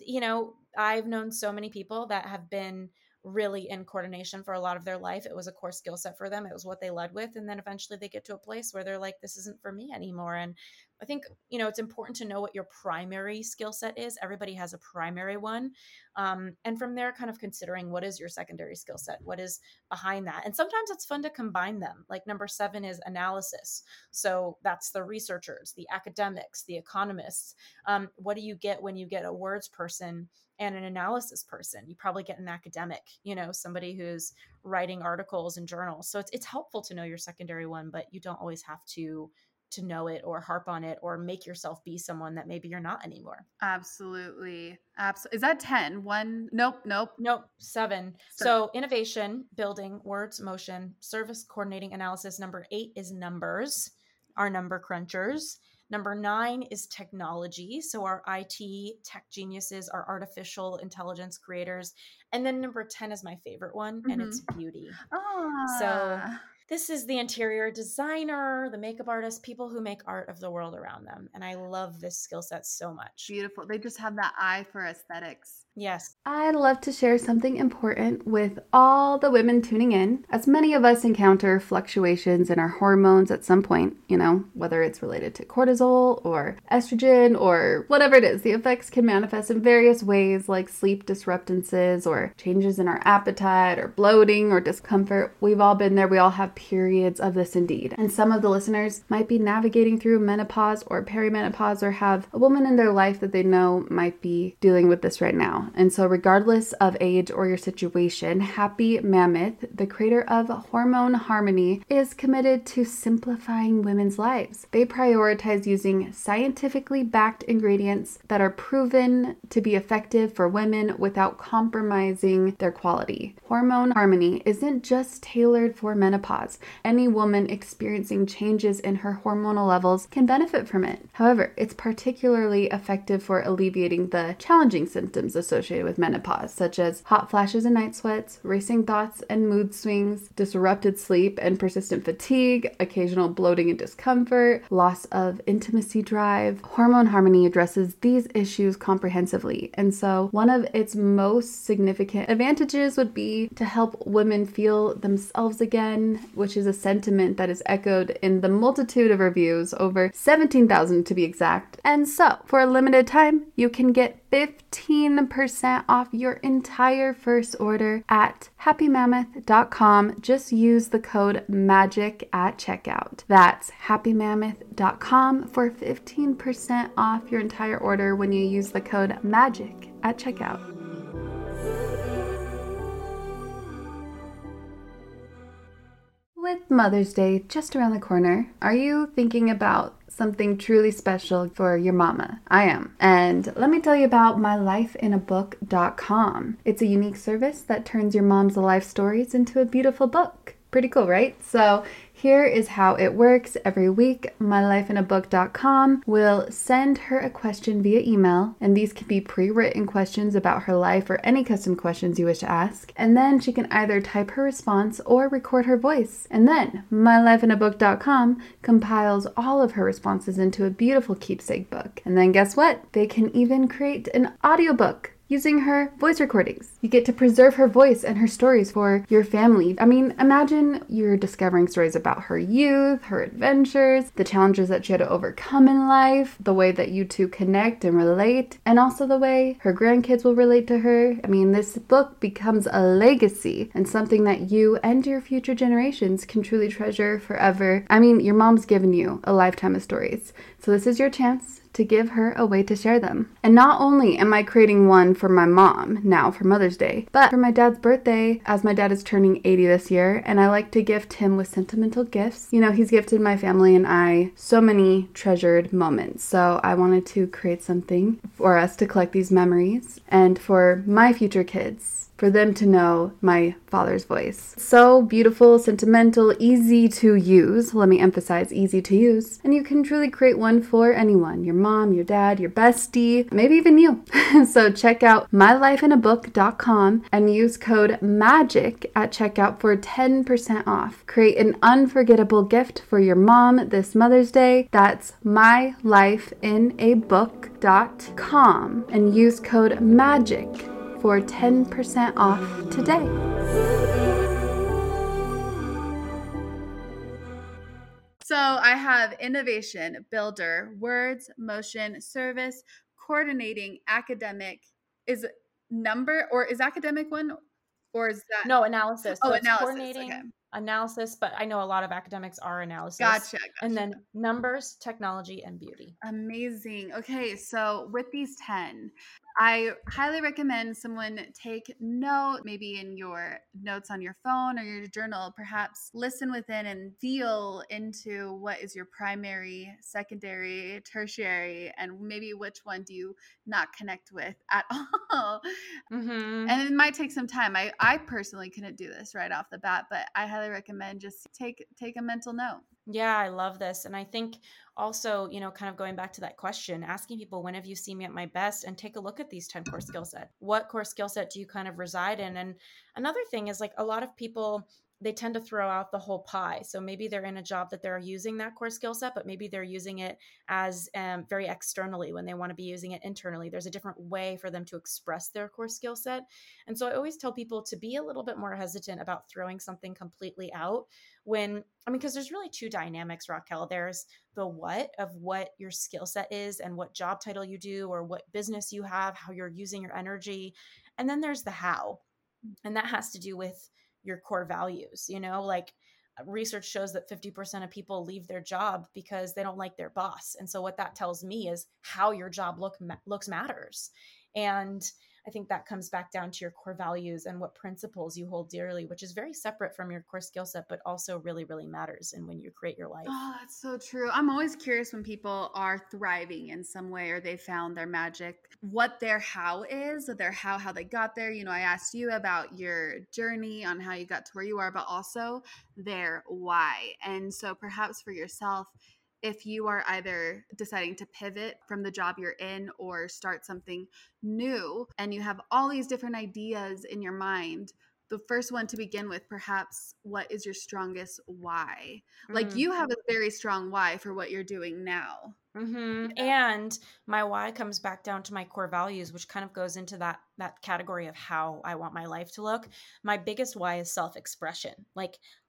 I've known so many people that have been really in coordination for a lot of their life. It was a core skill set for them. It was what they led with. And then eventually they get to a place where they're like, this isn't for me anymore. And I think, it's important to know what your primary skill set is. Everybody has a primary one. And from there, kind of considering, what is your secondary skill set? What is behind that? And sometimes it's fun to combine them. Like number 7 is analysis. So that's the researchers, the academics, the economists. What do you get when you get a words person and an analysis person? You probably get an academic, somebody who's writing articles and journals. So it's helpful to know your secondary one, but you don't always have to know it or harp on it or make yourself be someone that maybe you're not anymore. Absolutely. Is that 10? 1? Nope. 7. So innovation, building, words, motion, service, coordinating, analysis. Number 8 is numbers, our number crunchers. Number 9 is technology. So our IT tech geniuses, our artificial intelligence creators. And then number 10 is my favorite one, and it's beauty. So this is the interior designer, the makeup artist, people who make art of the world around them. And I love this skill set so much. Beautiful. They just have that eye for aesthetics. Yes. I'd love to share something important with all the women tuning in. As many of us encounter fluctuations in our hormones at some point, whether it's related to cortisol or estrogen or whatever it is, the effects can manifest in various ways, like sleep disruptances or changes in our appetite or bloating or discomfort. We've all been there. We all have periods of this indeed. And some of the listeners might be navigating through menopause or perimenopause, or have a woman in their life that they know might be dealing with this right now. And so regardless of age or your situation, Happy Mammoth, the creator of Hormone Harmony, is committed to simplifying women's lives. They prioritize using scientifically backed ingredients that are proven to be effective for women without compromising their quality. Hormone Harmony isn't just tailored for menopause. Any woman experiencing changes in her hormonal levels can benefit from it. However, it's particularly effective for alleviating the challenging symptoms associated with menopause, such as hot flashes and night sweats, racing thoughts and mood swings, disrupted sleep and persistent fatigue, occasional bloating and discomfort, loss of intimacy drive. Hormone Harmony addresses these issues comprehensively, and so one of its most significant advantages would be to help women feel themselves again, which is a sentiment that is echoed in the multitude of reviews, over 17,000 to be exact. And so, for a limited time, you can get 15% off your entire first order at happymammoth.com. Just use the code MAGIC at checkout. That's happymammoth.com for 15% off your entire order when you use the code MAGIC at checkout. With Mother's Day just around the corner, are you thinking about something truly special for your mama? I am. And let me tell you about mylifeinabook.com. It's a unique service that turns your mom's life stories into a beautiful book. Pretty cool, right? So here is how it works. Every week, mylifeinabook.com will send her a question via email, and these can be pre-written questions about her life or any custom questions you wish to ask. And then she can either type her response or record her voice. And then mylifeinabook.com compiles all of her responses into a beautiful keepsake book. And then guess what? They can even create an audiobook using her voice recordings. You get to preserve her voice and her stories for your family. I mean, imagine you're discovering stories about her youth, her adventures, the challenges that she had to overcome in life, the way that you two connect and relate, and also the way her grandkids will relate to her. I mean, this book becomes a legacy and something that you and your future generations can truly treasure forever. I mean, your mom's given you a lifetime of stories, so this is your chance to give her a way to share them. And not only am I creating one for my mom now for Mother's Day, but for my dad's birthday, as my dad is turning 80 this year, and I like to gift him with sentimental gifts. You know, he's gifted my family and I so many treasured moments. So I wanted to create something for us to collect these memories and for my future kids, for them to know my father's voice. So beautiful, sentimental, easy to use. Let me emphasize, easy to use. And you can truly create one for anyone, your mom, your dad, your bestie, maybe even you. So check out mylifeinabook.com and use code MAGIC at checkout for 10% off. Create an unforgettable gift for your mom this Mother's Day. That's mylifeinabook.com and use code MAGIC for 10% off today. So I have innovation, builder, words, motion, service, coordinating, academic. Is academic one? Or is that? No, analysis. Oh, So analysis. Coordinating, Okay. Analysis, but I know a lot of academics are analysis. Gotcha. And then numbers, technology, and beauty. Amazing. Okay, so with these 10, I highly recommend someone take note, maybe in your notes on your phone or your journal, perhaps listen within and feel into what is your primary, secondary, tertiary, and maybe which one do you not connect with at all. Mm-hmm. And it might take some time. I personally couldn't do this right off the bat, but I highly recommend just take a mental note. Yeah, I love this. And I think also, you know, kind of going back to that question, asking people, when have you seen me at my best? And take a look at these 10 core skill set. What core skill set do you kind of reside in? And another thing is, like, a lot of people, they tend to throw out the whole pie. So maybe they're in a job that they're using that core skill set, but maybe they're using it as very externally when they want to be using it internally. There's a different way for them to express their core skill set. And so I always tell people to be a little bit more hesitant about throwing something completely out because there's really two dynamics, Raquel. There's the what of what your skill set is and what job title you do or what business you have, how you're using your energy. And then there's the how. And that has to do with your core values. You know, like, research shows that 50% of people leave their job because they don't like their boss. And so what that tells me is how your job looks matters. And I think that comes back down to your core values and what principles you hold dearly, which is very separate from your core skill set, but also really, really matters in when you create your life. Oh, that's so true. I'm always curious when people are thriving in some way or they found their magic, what their how is, how they got there. You know, I asked you about your journey on how you got to where you are, but also their why. And so perhaps for yourself, if you are either deciding to pivot from the job you're in or start something new and you have all these different ideas in your mind, the first one to begin with, perhaps, what is your strongest why? Like, you have a very strong why for what you're doing now. Mm-hmm. Yeah. And my why comes back down to my core values, which kind of goes into that category of how I want my life to look. My biggest why is self-expression. Like,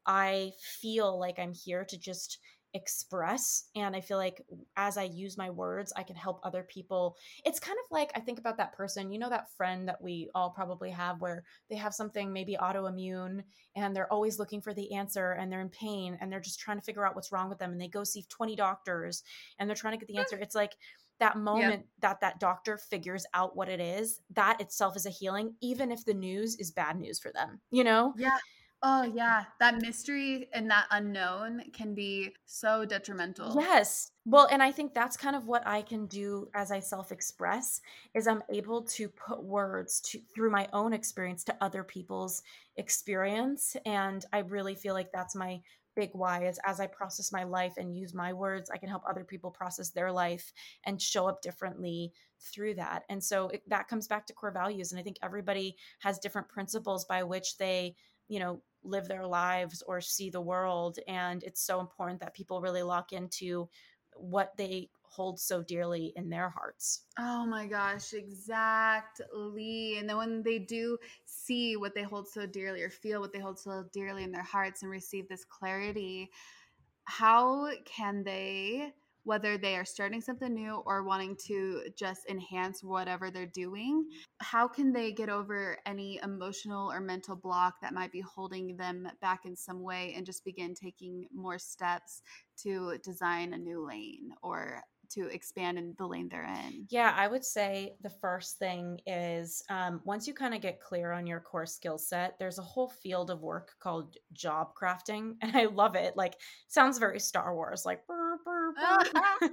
I feel like I'm here to just express. And I feel like as I use my words, I can help other people. It's kind of like I think about that person, that friend that we all probably have where they have something maybe autoimmune and they're always looking for the answer and they're in pain and they're just trying to figure out what's wrong with them. And they go see 20 doctors and they're trying to get the answer. It's like that Yep. moment that doctor figures out what it is, that itself is a healing, even if the news is bad news for them, Yeah. Oh, yeah. That mystery and that unknown can be so detrimental. Yes. Well, and I think that's kind of what I can do as I self-express is I'm able to put words to through my own experience to other people's experience. And I really feel like that's my big why is as I process my life and use my words, I can help other people process their life and show up differently through that. And so that comes back to core values. And I think everybody has different principles by which they, live their lives or see the world. And it's so important that people really lock into what they hold so dearly in their hearts. Oh my gosh, exactly. And then when they do see what they hold so dearly or feel what they hold so dearly in their hearts and receive this clarity, how can they, whether they are starting something new or wanting to just enhance whatever they're doing, how can they get over any emotional or mental block that might be holding them back in some way and just begin taking more steps to design a new lane or to expand in the lane they're in? Yeah, I would say the first thing is once you kind of get clear on your core skill set, there's a whole field of work called job crafting. And I love it. Like, sounds very Star Wars, like, burr, burr, burr.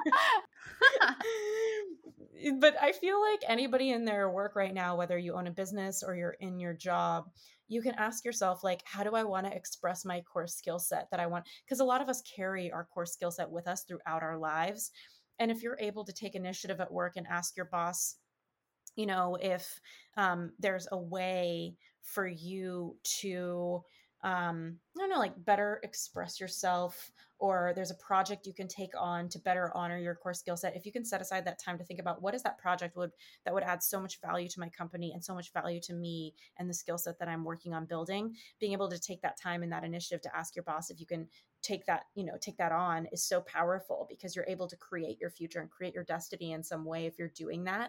But I feel like anybody in their work right now, whether you own a business or you're in your job, you can ask yourself, like, how do I want to express my core skill set that I want? Because a lot of us carry our core skill set with us throughout our lives. And if you're able to take initiative at work and ask your boss, if there's a way for you to, I don't know, like better express yourself, or there's a project you can take on to better honor your core skill set. If you can set aside that time to think about what is that project that would add so much value to my company and so much value to me and the skill set that I'm working on building, being able to take that time and that initiative to ask your boss if you can take that on is so powerful because you're able to create your future and create your destiny in some way if you're doing that.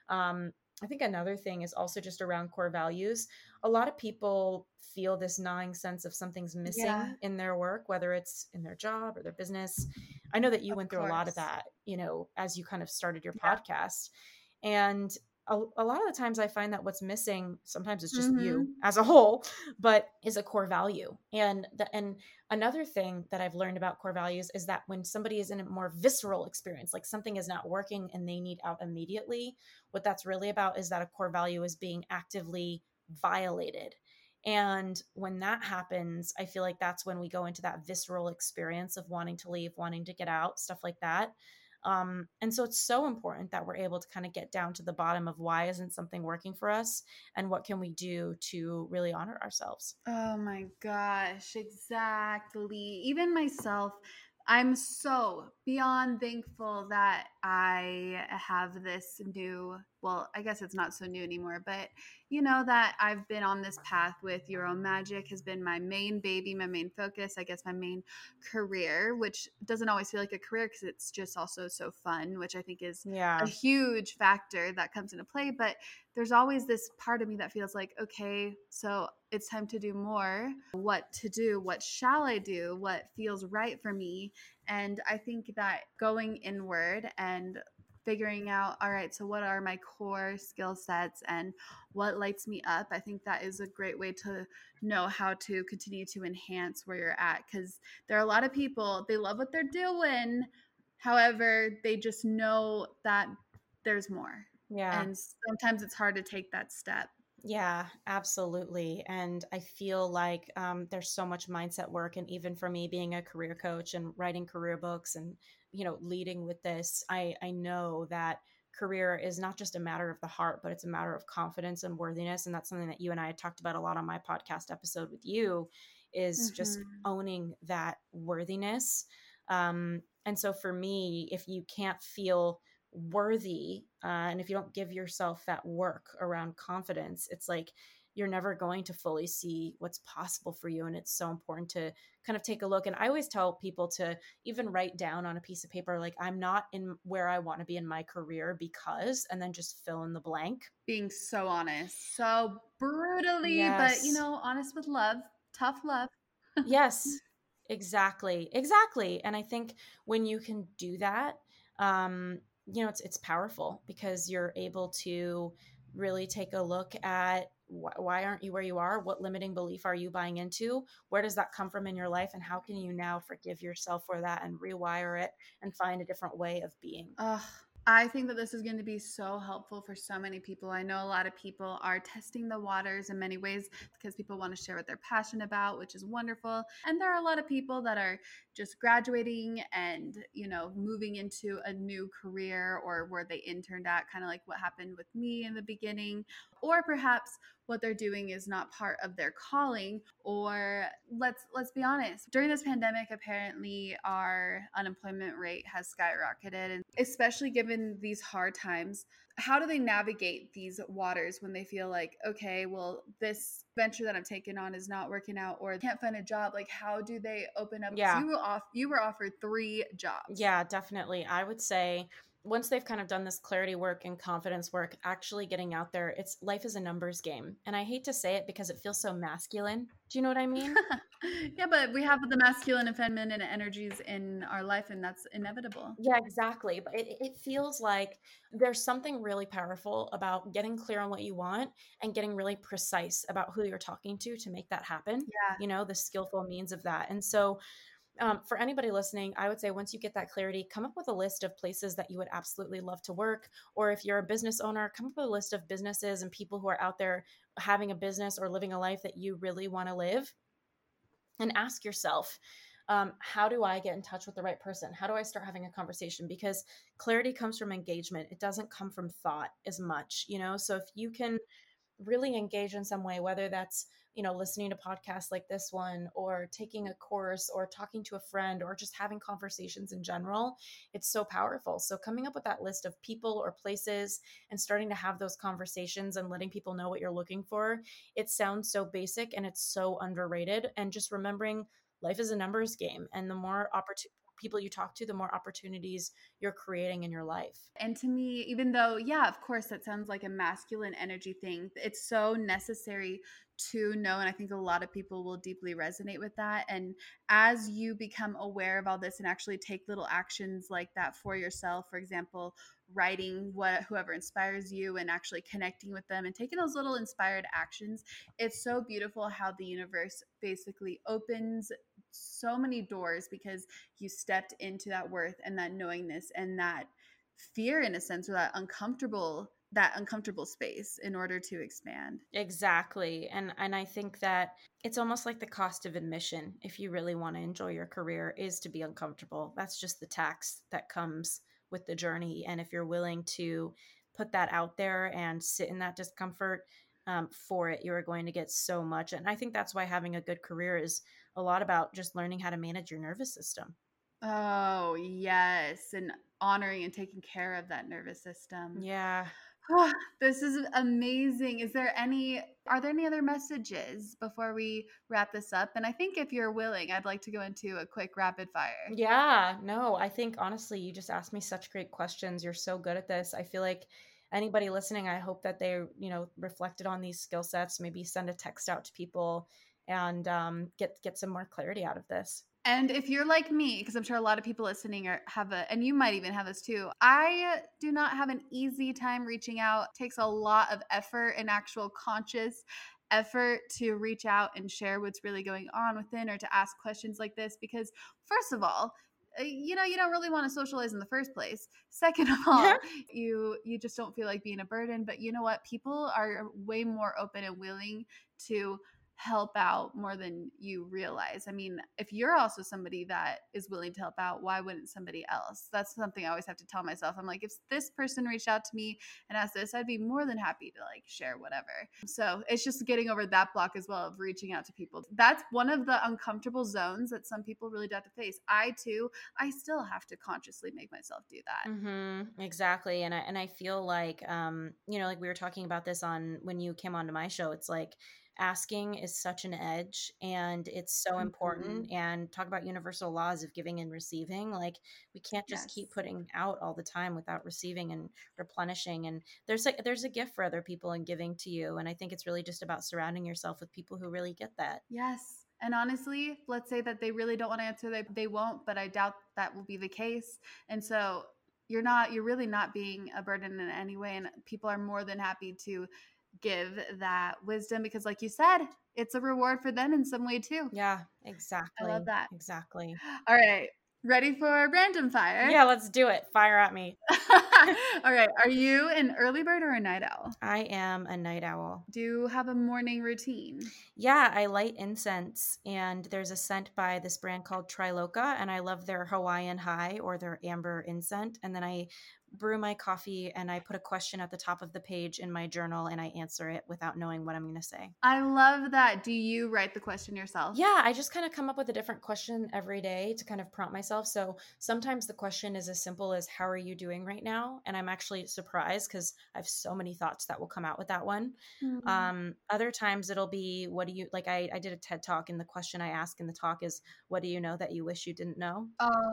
I think another thing is also just around core values. A lot of people feel this gnawing sense of something's missing in their work, whether it's in their job or their business. I know that you went through a lot of that, as you kind of started your podcast. And a lot of the times I find that what's missing, sometimes it's just you as a whole, but is a core value. And another thing that I've learned about core values is that when somebody is in a more visceral experience, like something is not working and they need out immediately, what that's really about is that a core value is being actively violated. And when that happens, I feel like that's when we go into that visceral experience of wanting to leave, wanting to get out, stuff like that. And so it's so important that we're able to kind of get down to the bottom of why isn't something working for us and what can we do to really honor ourselves. Oh my gosh, exactly. Even myself, I'm so beyond thankful that I have this new, well, I guess it's not so new anymore, but that I've been on this path with Your Own Magic has been my main baby, my main focus, I guess my main career, which doesn't always feel like a career because it's just also so fun, which I think is a huge factor that comes into play. But there's always this part of me that feels like, okay, so it's time to do more. What to do? What shall I do? What feels right for me? And I think that going inward and figuring out, all right, so what are my core skill sets and what lights me up? I think that is a great way to know how to continue to enhance where you're at, because there are a lot of people, they love what they're doing. However, they just know that there's more. Yeah. And sometimes it's hard to take that step. Yeah, absolutely. And I feel like there's so much mindset work. And even for me being a career coach and writing career books and, leading with this, I know that career is not just a matter of the heart, but it's a matter of confidence and worthiness. And that's something that you and I had talked about a lot on my podcast episode with you is just owning that worthiness. And so for me, if you can't feel worthy and if you don't give yourself that work around confidence, it's like you're never going to fully see what's possible for you. And it's so important to kind of take a look. And I always tell people to even write down on a piece of paper, like, I'm not in where I want to be in my career because, and then just fill in the blank. Being so honest, so brutally, but Yes. honest with love, tough love. Yes, exactly. Exactly. And I think when you can do that, it's powerful because you're able to really take a look at why aren't you where you are? What limiting belief are you buying into? Where does that come from in your life? And how can you now forgive yourself for that and rewire it and find a different way of being? I think that this is going to be so helpful for so many people. I know a lot of people are testing the waters in many ways because people want to share what they're passionate about, which is wonderful. And there are a lot of people that are just graduating and, moving into a new career or where they interned at, kind of like what happened with me in the beginning. Or perhaps what they're doing is not part of their calling. Or let's be honest, during this pandemic, apparently our unemployment rate has skyrocketed, and especially given these hard times, how do they navigate these waters when they feel like, okay, well, this venture that I'm taking on is not working out, or can't find a job? Like, how do they open up? Yeah. You were offered 3 jobs. Yeah, definitely. I would say once they've kind of done this clarity work and confidence work, actually getting out there, life is a numbers game. And I hate to say it because it feels so masculine. Do you know what I mean? Yeah, but we have the masculine and feminine energies in our life, and that's inevitable. Yeah, exactly. But it feels like there's something really powerful about getting clear on what you want and getting really precise about who you're talking to make that happen. Yeah. The skillful means of that. And so for anybody listening, I would say once you get that clarity, come up with a list of places that you would absolutely love to work. Or if you're a business owner, come up with a list of businesses and people who are out there having a business or living a life that you really want to live. And ask yourself, how do I get in touch with the right person? How do I start having a conversation? Because clarity comes from engagement. It doesn't come from thought as much, So if you can really engage in some way, whether that's, listening to podcasts like this one, or taking a course, or talking to a friend, or just having conversations in general, it's so powerful. So coming up with that list of people or places and starting to have those conversations and letting people know what you're looking for, it sounds so basic and it's so underrated. And just remembering life is a numbers game, and the more people you talk to, the more opportunities you're creating in your life. And to me, even though, yeah, of course, that sounds like a masculine energy thing, it's so necessary to know. And I think a lot of people will deeply resonate with that. And as you become aware of all this and actually take little actions like that for yourself, for example, writing whoever inspires you and actually connecting with them and taking those little inspired actions, it's so beautiful how the universe basically opens so many doors because you stepped into that worth and that knowingness and that fear, in a sense, or that uncomfortable space in order to expand. Exactly. And I think that it's almost like the cost of admission, if you really want to enjoy your career, is to be uncomfortable. That's just the tax that comes with the journey. And if you're willing to put that out there and sit in that discomfort for it, you're going to get so much. And I think that's why having a good career is a lot about just learning how to manage your nervous system. Oh, yes. And honoring and taking care of that nervous system. Yeah. This is amazing. Are there any other messages before we wrap this up? And I think if you're willing, I'd like to go into a quick rapid fire. Yeah, no, I think honestly, you just asked me such great questions. You're so good at this. I feel like anybody listening, I hope that they, reflected on these skill sets, maybe send a text out to people and get some more clarity out of this. And if you're like me, because I'm sure a lot of people listening and you might even have this too, I do not have an easy time reaching out. It takes a lot of effort and actual conscious effort to reach out and share what's really going on within, or to ask questions like this, because first of all, you don't really want to socialize in the first place. Second of all, you just don't feel like being a burden. But you know what? People are way more open and willing to help out more than you realize. I mean, if you're also somebody that is willing to help out, why wouldn't somebody else? That's something I always have to tell myself. I'm like, if this person reached out to me and asked this, I'd be more than happy to like share whatever. So it's just getting over that block as well of reaching out to people. That's one of the uncomfortable zones that some people really do have to face. I still have to consciously make myself do that. Exactly. And I feel like, like we were talking about this on when you came onto my show, it's like asking is such an edge and it's so important. And talk about universal laws of giving and receiving. Like we can't just keep putting out all the time without receiving and replenishing. And there's a gift for other people and giving to you. And I think it's really just about surrounding yourself with people who really get that. Yes. And honestly, let's say that they really don't want to answer, they won't, but I doubt that will be the case. And so you're really not being a burden in any way. And people are more than happy to give that wisdom because like you said, it's a reward for them in some way too. Yeah, exactly. I love that. Exactly. All right. Ready for random fire? Yeah, let's do it. Fire at me. All right. Are you an early bird or a night owl? I am a night owl. Do you have a morning routine? Yeah, I light incense, and there's a scent by this brand called Triloka, and I love their Hawaiian High or their amber incense. And then I brew my coffee and I put a question at the top of the page in my journal and I answer it without knowing what I'm going to say. I love that. Do you write the question yourself? Yeah, I just kind of come up with a different question every day to kind of prompt myself. So sometimes the question is as simple as, how are you doing right now? And I'm actually surprised because I have so many thoughts that will come out with that one. Other times it'll be, what do you, like I did a TED talk and the question I ask in the talk is, what do you know that you wish you didn't know?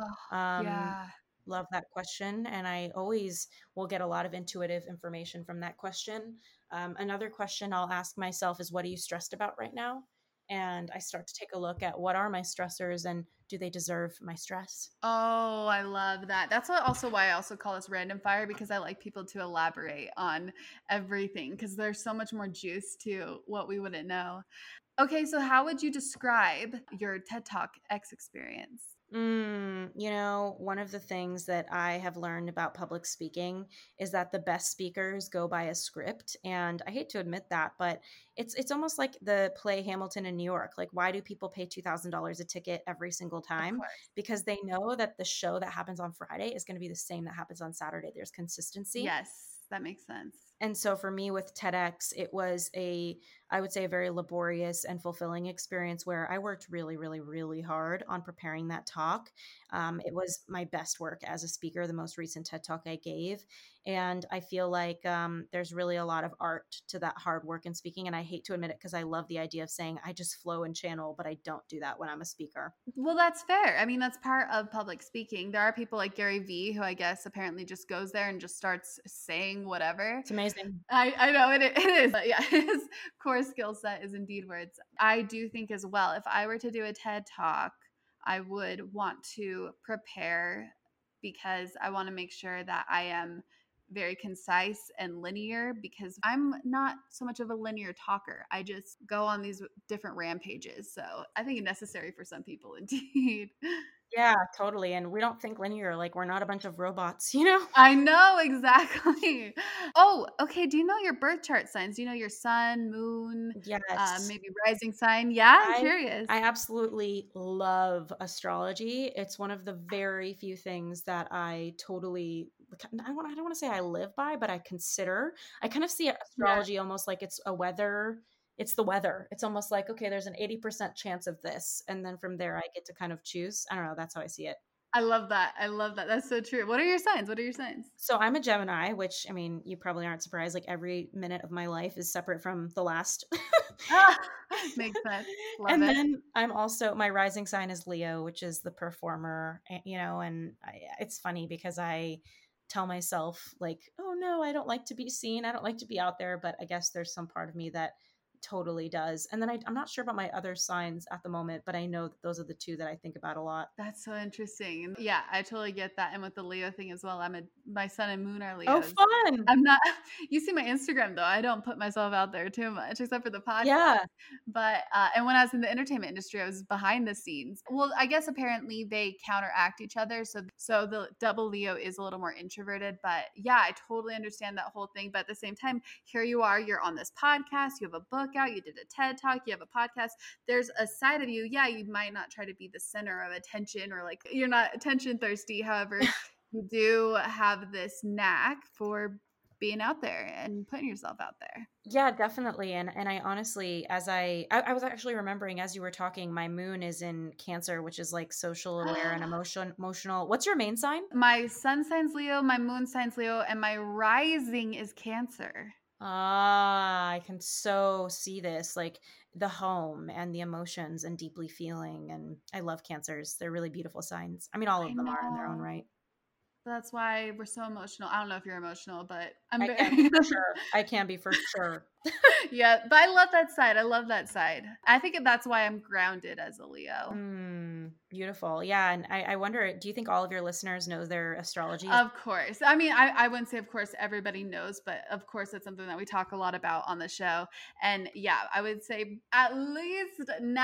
Yeah. Love that question. And I always will get a lot of intuitive information from that question. Another question I'll ask myself is, what are you stressed about right now? And I start to take a look at what are my stressors and do they deserve my stress? Oh, I love that. That's also why I also call this random fire, because I like people to elaborate on everything because there's so much more juice to what we wouldn't know. Okay, so how would you describe your TED Talk X experience? One of the things that I have learned about public speaking is that the best speakers go by a script. And I hate to admit that, but it's almost like the play Hamilton in New York. Like, why do people pay $2,000 a ticket every single time? Because they know that the show that happens on Friday is going to be the same that happens on Saturday. There's consistency. Yes, that makes sense. And so for me with TEDx, it was I would say a very laborious and fulfilling experience where I worked really, really, really hard on preparing that talk. It was my best work as a speaker, the most recent TED Talk I gave. And I feel like there's really a lot of art to that hard work in speaking. And I hate to admit it because I love the idea of saying I just flow and channel, but I don't do that when I'm a speaker. Well, that's fair. I mean, that's part of public speaking. There are people like Gary Vee, who I guess apparently just goes there and just starts saying whatever. It's amazing. I know it is. But yeah, his core skill set is indeed words. I do think as well, if I were to do a TED Talk, I would want to prepare because I want to make sure that I am very concise and linear, because I'm not so much of a linear talker. I just go on these different rampages. So I think it's necessary for some people indeed. Yeah, totally. And we don't think linear, like we're not a bunch of robots, you know? I know, exactly. Oh, okay. Do you know your birth chart signs? Do you know your sun, moon, Yes. maybe rising sign? Yeah, I'm curious. I absolutely love astrology. It's one of the very few things that I totally, I don't want to say I live by, but I consider. I kind of see astrology almost like it's a weather. It's the weather. It's almost like, okay, there's an 80% chance of this. And then from there, I get to kind of choose. I don't know. That's how I see it. I love that. That's so true. What are your signs? So I'm a Gemini, which, I mean, you probably aren't surprised. Like every minute of my life is separate from the last. Makes sense. Love it. Then I'm also, my rising sign is Leo, which is the performer, and it's funny because I tell myself like, oh no, I don't like to be seen. I don't like to be out there. But I guess there's some part of me that totally does. And then I'm not sure about my other signs at the moment, but I know that those are the two that I think about a lot. That's so interesting. Yeah, I totally get that. And with the Leo thing as well, my sun and moon are Leos. Oh, fun. I'm not, you see my Instagram though. I don't put myself out there too much except for the podcast. Yeah. But, and when I was in the entertainment industry, I was behind the scenes. Well, I guess apparently they counteract each other. So the double Leo is a little more introverted, but yeah, I totally understand that whole thing. But at the same time, here you are, you're on this podcast, you have a book, book out, you did a TED talk, you have a podcast. There's a side of you. Yeah, you might not try to be the center of attention or like you're not attention thirsty. However, you do have this knack for being out there and putting yourself out there. Yeah, definitely. And I honestly, as I was actually remembering as you were talking, my moon is in Cancer, which is like social aware and emotional. What's your main sign? My sun sign's Leo, my moon sign's Leo, and my rising is Cancer. Ah, I can so see this, like the home and the emotions and deeply feeling. And I love Cancers. They're really beautiful signs. I mean, all I of them are in their own know. right. That's why we're so emotional. I don't know if you're emotional, but I'm I very can be for sure. I can be for sure. yeah, but I love that side. I love that side. I think that's why I'm grounded as a Leo. Beautiful. Yeah. And I wonder, do you think all of your listeners know their astrology? Of course. I mean, I wouldn't say, of course, everybody knows, but of course, it's something that we talk a lot about on the show. And yeah, I would say at least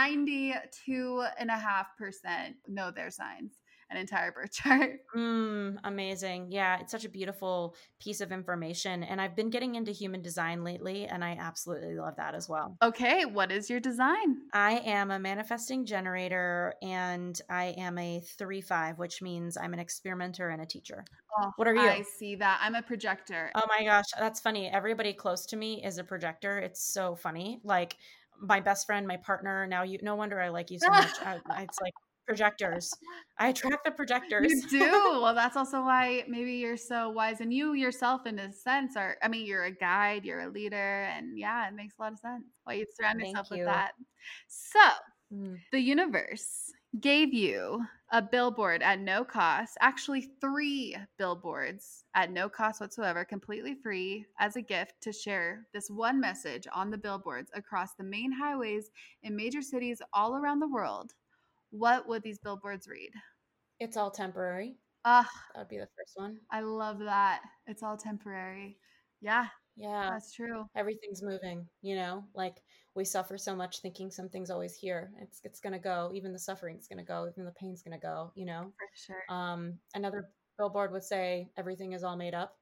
92.5% know their signs, an entire birth chart. Amazing. Yeah, it's such a beautiful piece of information. And I've been getting into human design lately, and I absolutely love that as well. Okay, what is your design? I am a manifesting generator, and I am a 3-5, which means I'm an experimenter and a teacher. Oh, What are you? I see that. I'm a projector. Oh my gosh, that's funny. Everybody close to me is a projector. It's so funny. Like my best friend, my partner, now you, no wonder I like you so much. It's like projectors. I attract the projectors. You do. Well, that's also why maybe you're so wise. And you yourself, in a sense, are, I mean, you're a guide, you're a leader. And yeah, it makes a lot of sense why you'd surround yourself with that. So the universe gave you a billboard at no cost, actually 3 billboards at no cost whatsoever, completely free as a gift to share this one message on the billboards across the main highways in major cities all around the world. What would these billboards read? It's all temporary. That would be the first one. I love that. It's all temporary. Yeah. Yeah. That's true. Everything's moving, like we suffer so much thinking something's always here. It's going to go. Even the suffering's going to go. Even the pain's going to go, For sure. Another billboard would say everything is all made up.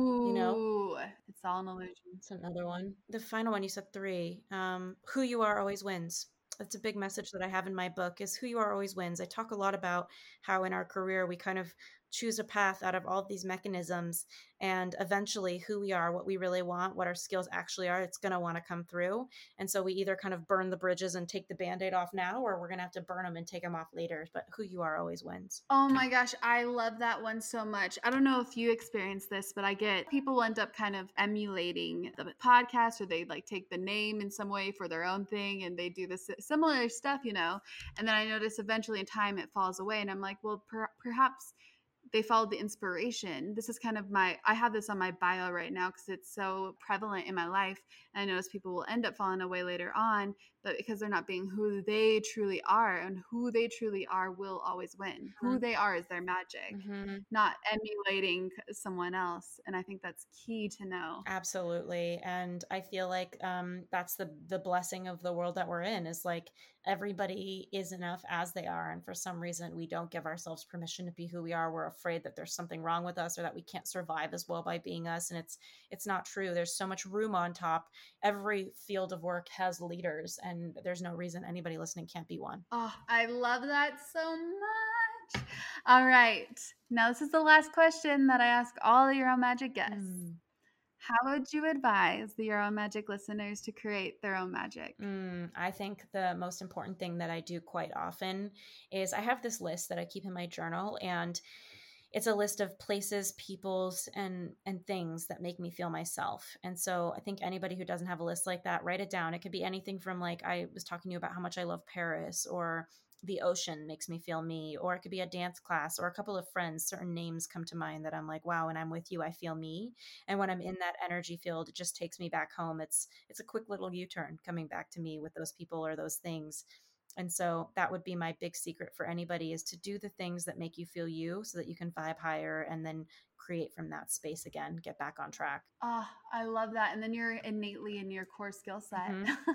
Ooh, it's all an illusion. It's another one. The final one, you said 3. Who you are always wins. That's a big message that I have in my book is who you are always wins. I talk a lot about how in our career we kind of choose a path out of all of these mechanisms, and eventually who we are, what we really want, what our skills actually are, it's going to want to come through. And so we either kind of burn the bridges and take the Band-Aid off now, or we're going to have to burn them and take them off later. But who you are always wins. Oh my gosh, I love that one so much. I don't know if you experience this, but I get people end up kind of emulating the podcast, or they like take the name in some way for their own thing, and they do this similar stuff, and then I notice eventually in time it falls away, and I'm like, well, perhaps they followed the inspiration. This is kind of I have this on my bio right now because it's so prevalent in my life. And I notice people will end up falling away later on, but because they're not being who they truly are, and who they truly are will always win. Who they are is their magic, not emulating someone else. And I think that's key to know. Absolutely. And I feel like that's the blessing of the world that we're in, is like everybody is enough as they are. And for some reason, we don't give ourselves permission to be who we are. We're afraid that there's something wrong with us, or that we can't survive as well by being us. And it's not true. There's so much room on top. Every field of work has leaders, and there's no reason anybody listening can't be one. Oh, I love that so much. All right. Now, this is the last question that I ask all of Your Own Magic guests. How would you advise the Your Own Magic listeners to create their own magic? I think the most important thing that I do quite often is I have this list that I keep in my journal, and it's a list of places, peoples, and things that make me feel myself. And so I think anybody who doesn't have a list like that, write it down. It could be anything from, like, I was talking to you about how much I love Paris, or the ocean makes me feel me, or it could be a dance class, or a couple of friends. Certain names come to mind that I'm like, wow, when I'm with you, I feel me. And when I'm in that energy field, it just takes me back home. It's a quick little U-turn coming back to me with those people or those things. And so that would be my big secret for anybody, is to do the things that make you feel you, so that you can vibe higher and then create from that space again, get back on track. Oh, I love that. And then you're innately in your core skill set.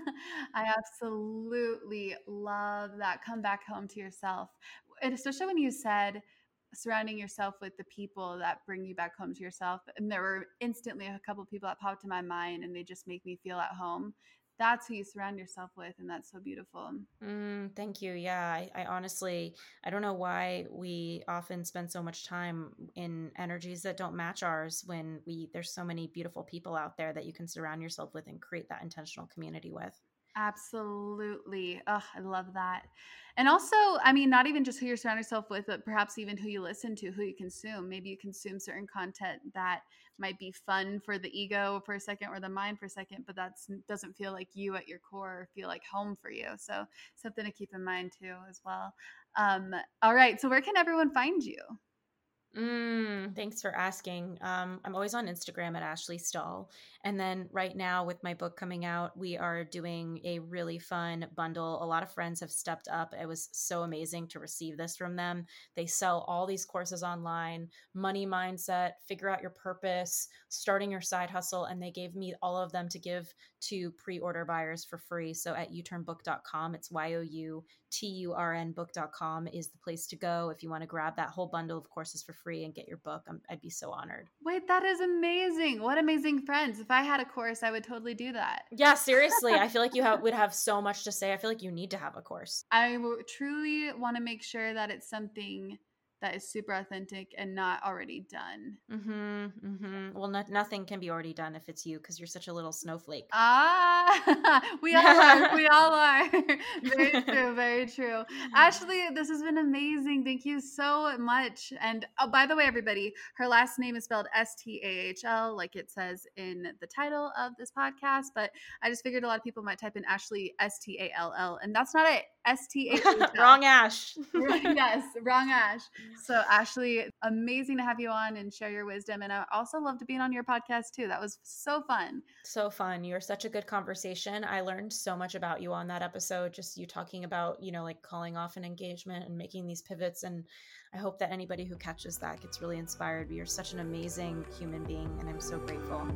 I absolutely love that. Come back home to yourself. And especially when you said surrounding yourself with the people that bring you back home to yourself. And there were instantly a couple of people that popped to my mind, and they just make me feel at home. that's who you surround yourself with. And that's so beautiful. Thank you. Yeah, I honestly, I don't know why we often spend so much time in energies that don't match ours when there's so many beautiful people out there that you can surround yourself with and create that intentional community with. Absolutely. Oh, I love that. And also, I mean, not even just who you surround yourself with, but perhaps even who you listen to, who you consume. Maybe you consume certain content that might be fun for the ego for a second or the mind for a second, but that doesn't feel like you at your core or feel like home for you. So something to keep in mind too as well. All right. So where can everyone find you? Thanks for asking. I'm always on Instagram at Ashley Stahl. And then right now with my book coming out, we are doing a really fun bundle. A lot of friends have stepped up. It was so amazing to receive this from them. They sell all these courses online, money mindset, figure out your purpose, starting your side hustle. And they gave me all of them to give to pre-order buyers for free. So at youturnbook.com, it's YOUTURN book.com is the place to go if you want to grab that whole bundle of courses for free and get your book. I'd be so honored. Wait, that is amazing. What amazing friends. If I had a course, I would totally do that. Yeah, seriously. I feel like you would have so much to say. I feel like you need to have a course. I truly want to make sure that it's something that is super authentic and not already done. Well, nothing can be already done if it's you, because you're such a little snowflake. We all are. We all are. Very true. Very true. Ashley, this has been amazing. Thank you so much. And by the way, everybody, her last name is spelled Stahl, like it says in the title of this podcast. But I just figured a lot of people might type in Ashley Stall, and that's not it. Stahl. Wrong Ash. Yes, wrong Ash. So Ashley, amazing to have you on and share your wisdom. And I also love to be on your podcast too. That was so fun. So fun. You're such a good conversation. I learned so much about you on that episode. Just you talking about, like calling off an engagement and making these pivots. And I hope that anybody who catches that gets really inspired. You're such an amazing human being. And I'm so grateful.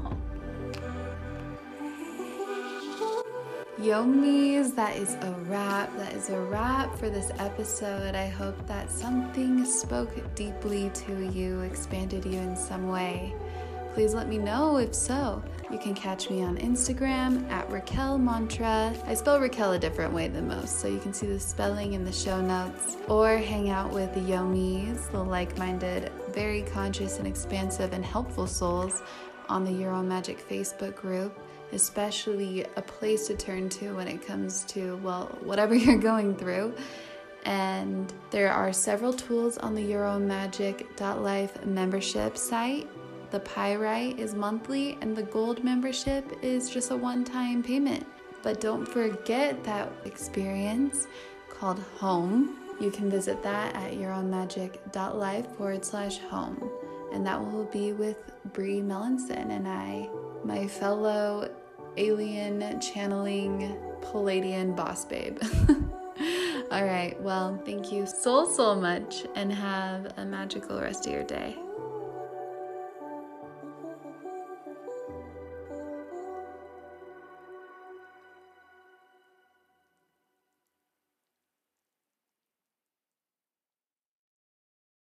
Yomis, that is a wrap. That is a wrap for this episode. I hope that something spoke deeply to you, expanded you in some way. Please let me know if so. You can catch me on Instagram at Raquel Mantra. I spell Raquel a different way than most, so you can see the spelling in the show notes. Or hang out with the Yomis, the like-minded, very conscious and expansive and helpful souls on the Your Own Magic Facebook group. Especially a place to turn to when it comes to, whatever you're going through. And there are several tools on the YourOwnMagic.life membership site. The Pyrite is monthly, and the Gold membership is just a one-time payment. But don't forget that experience called Home. You can visit that at YourOwnMagic.life/home. And that will be with Brie Melanson and my fellow alien channeling Palladian boss babe. All right, well, thank you so much and have a magical rest of your day.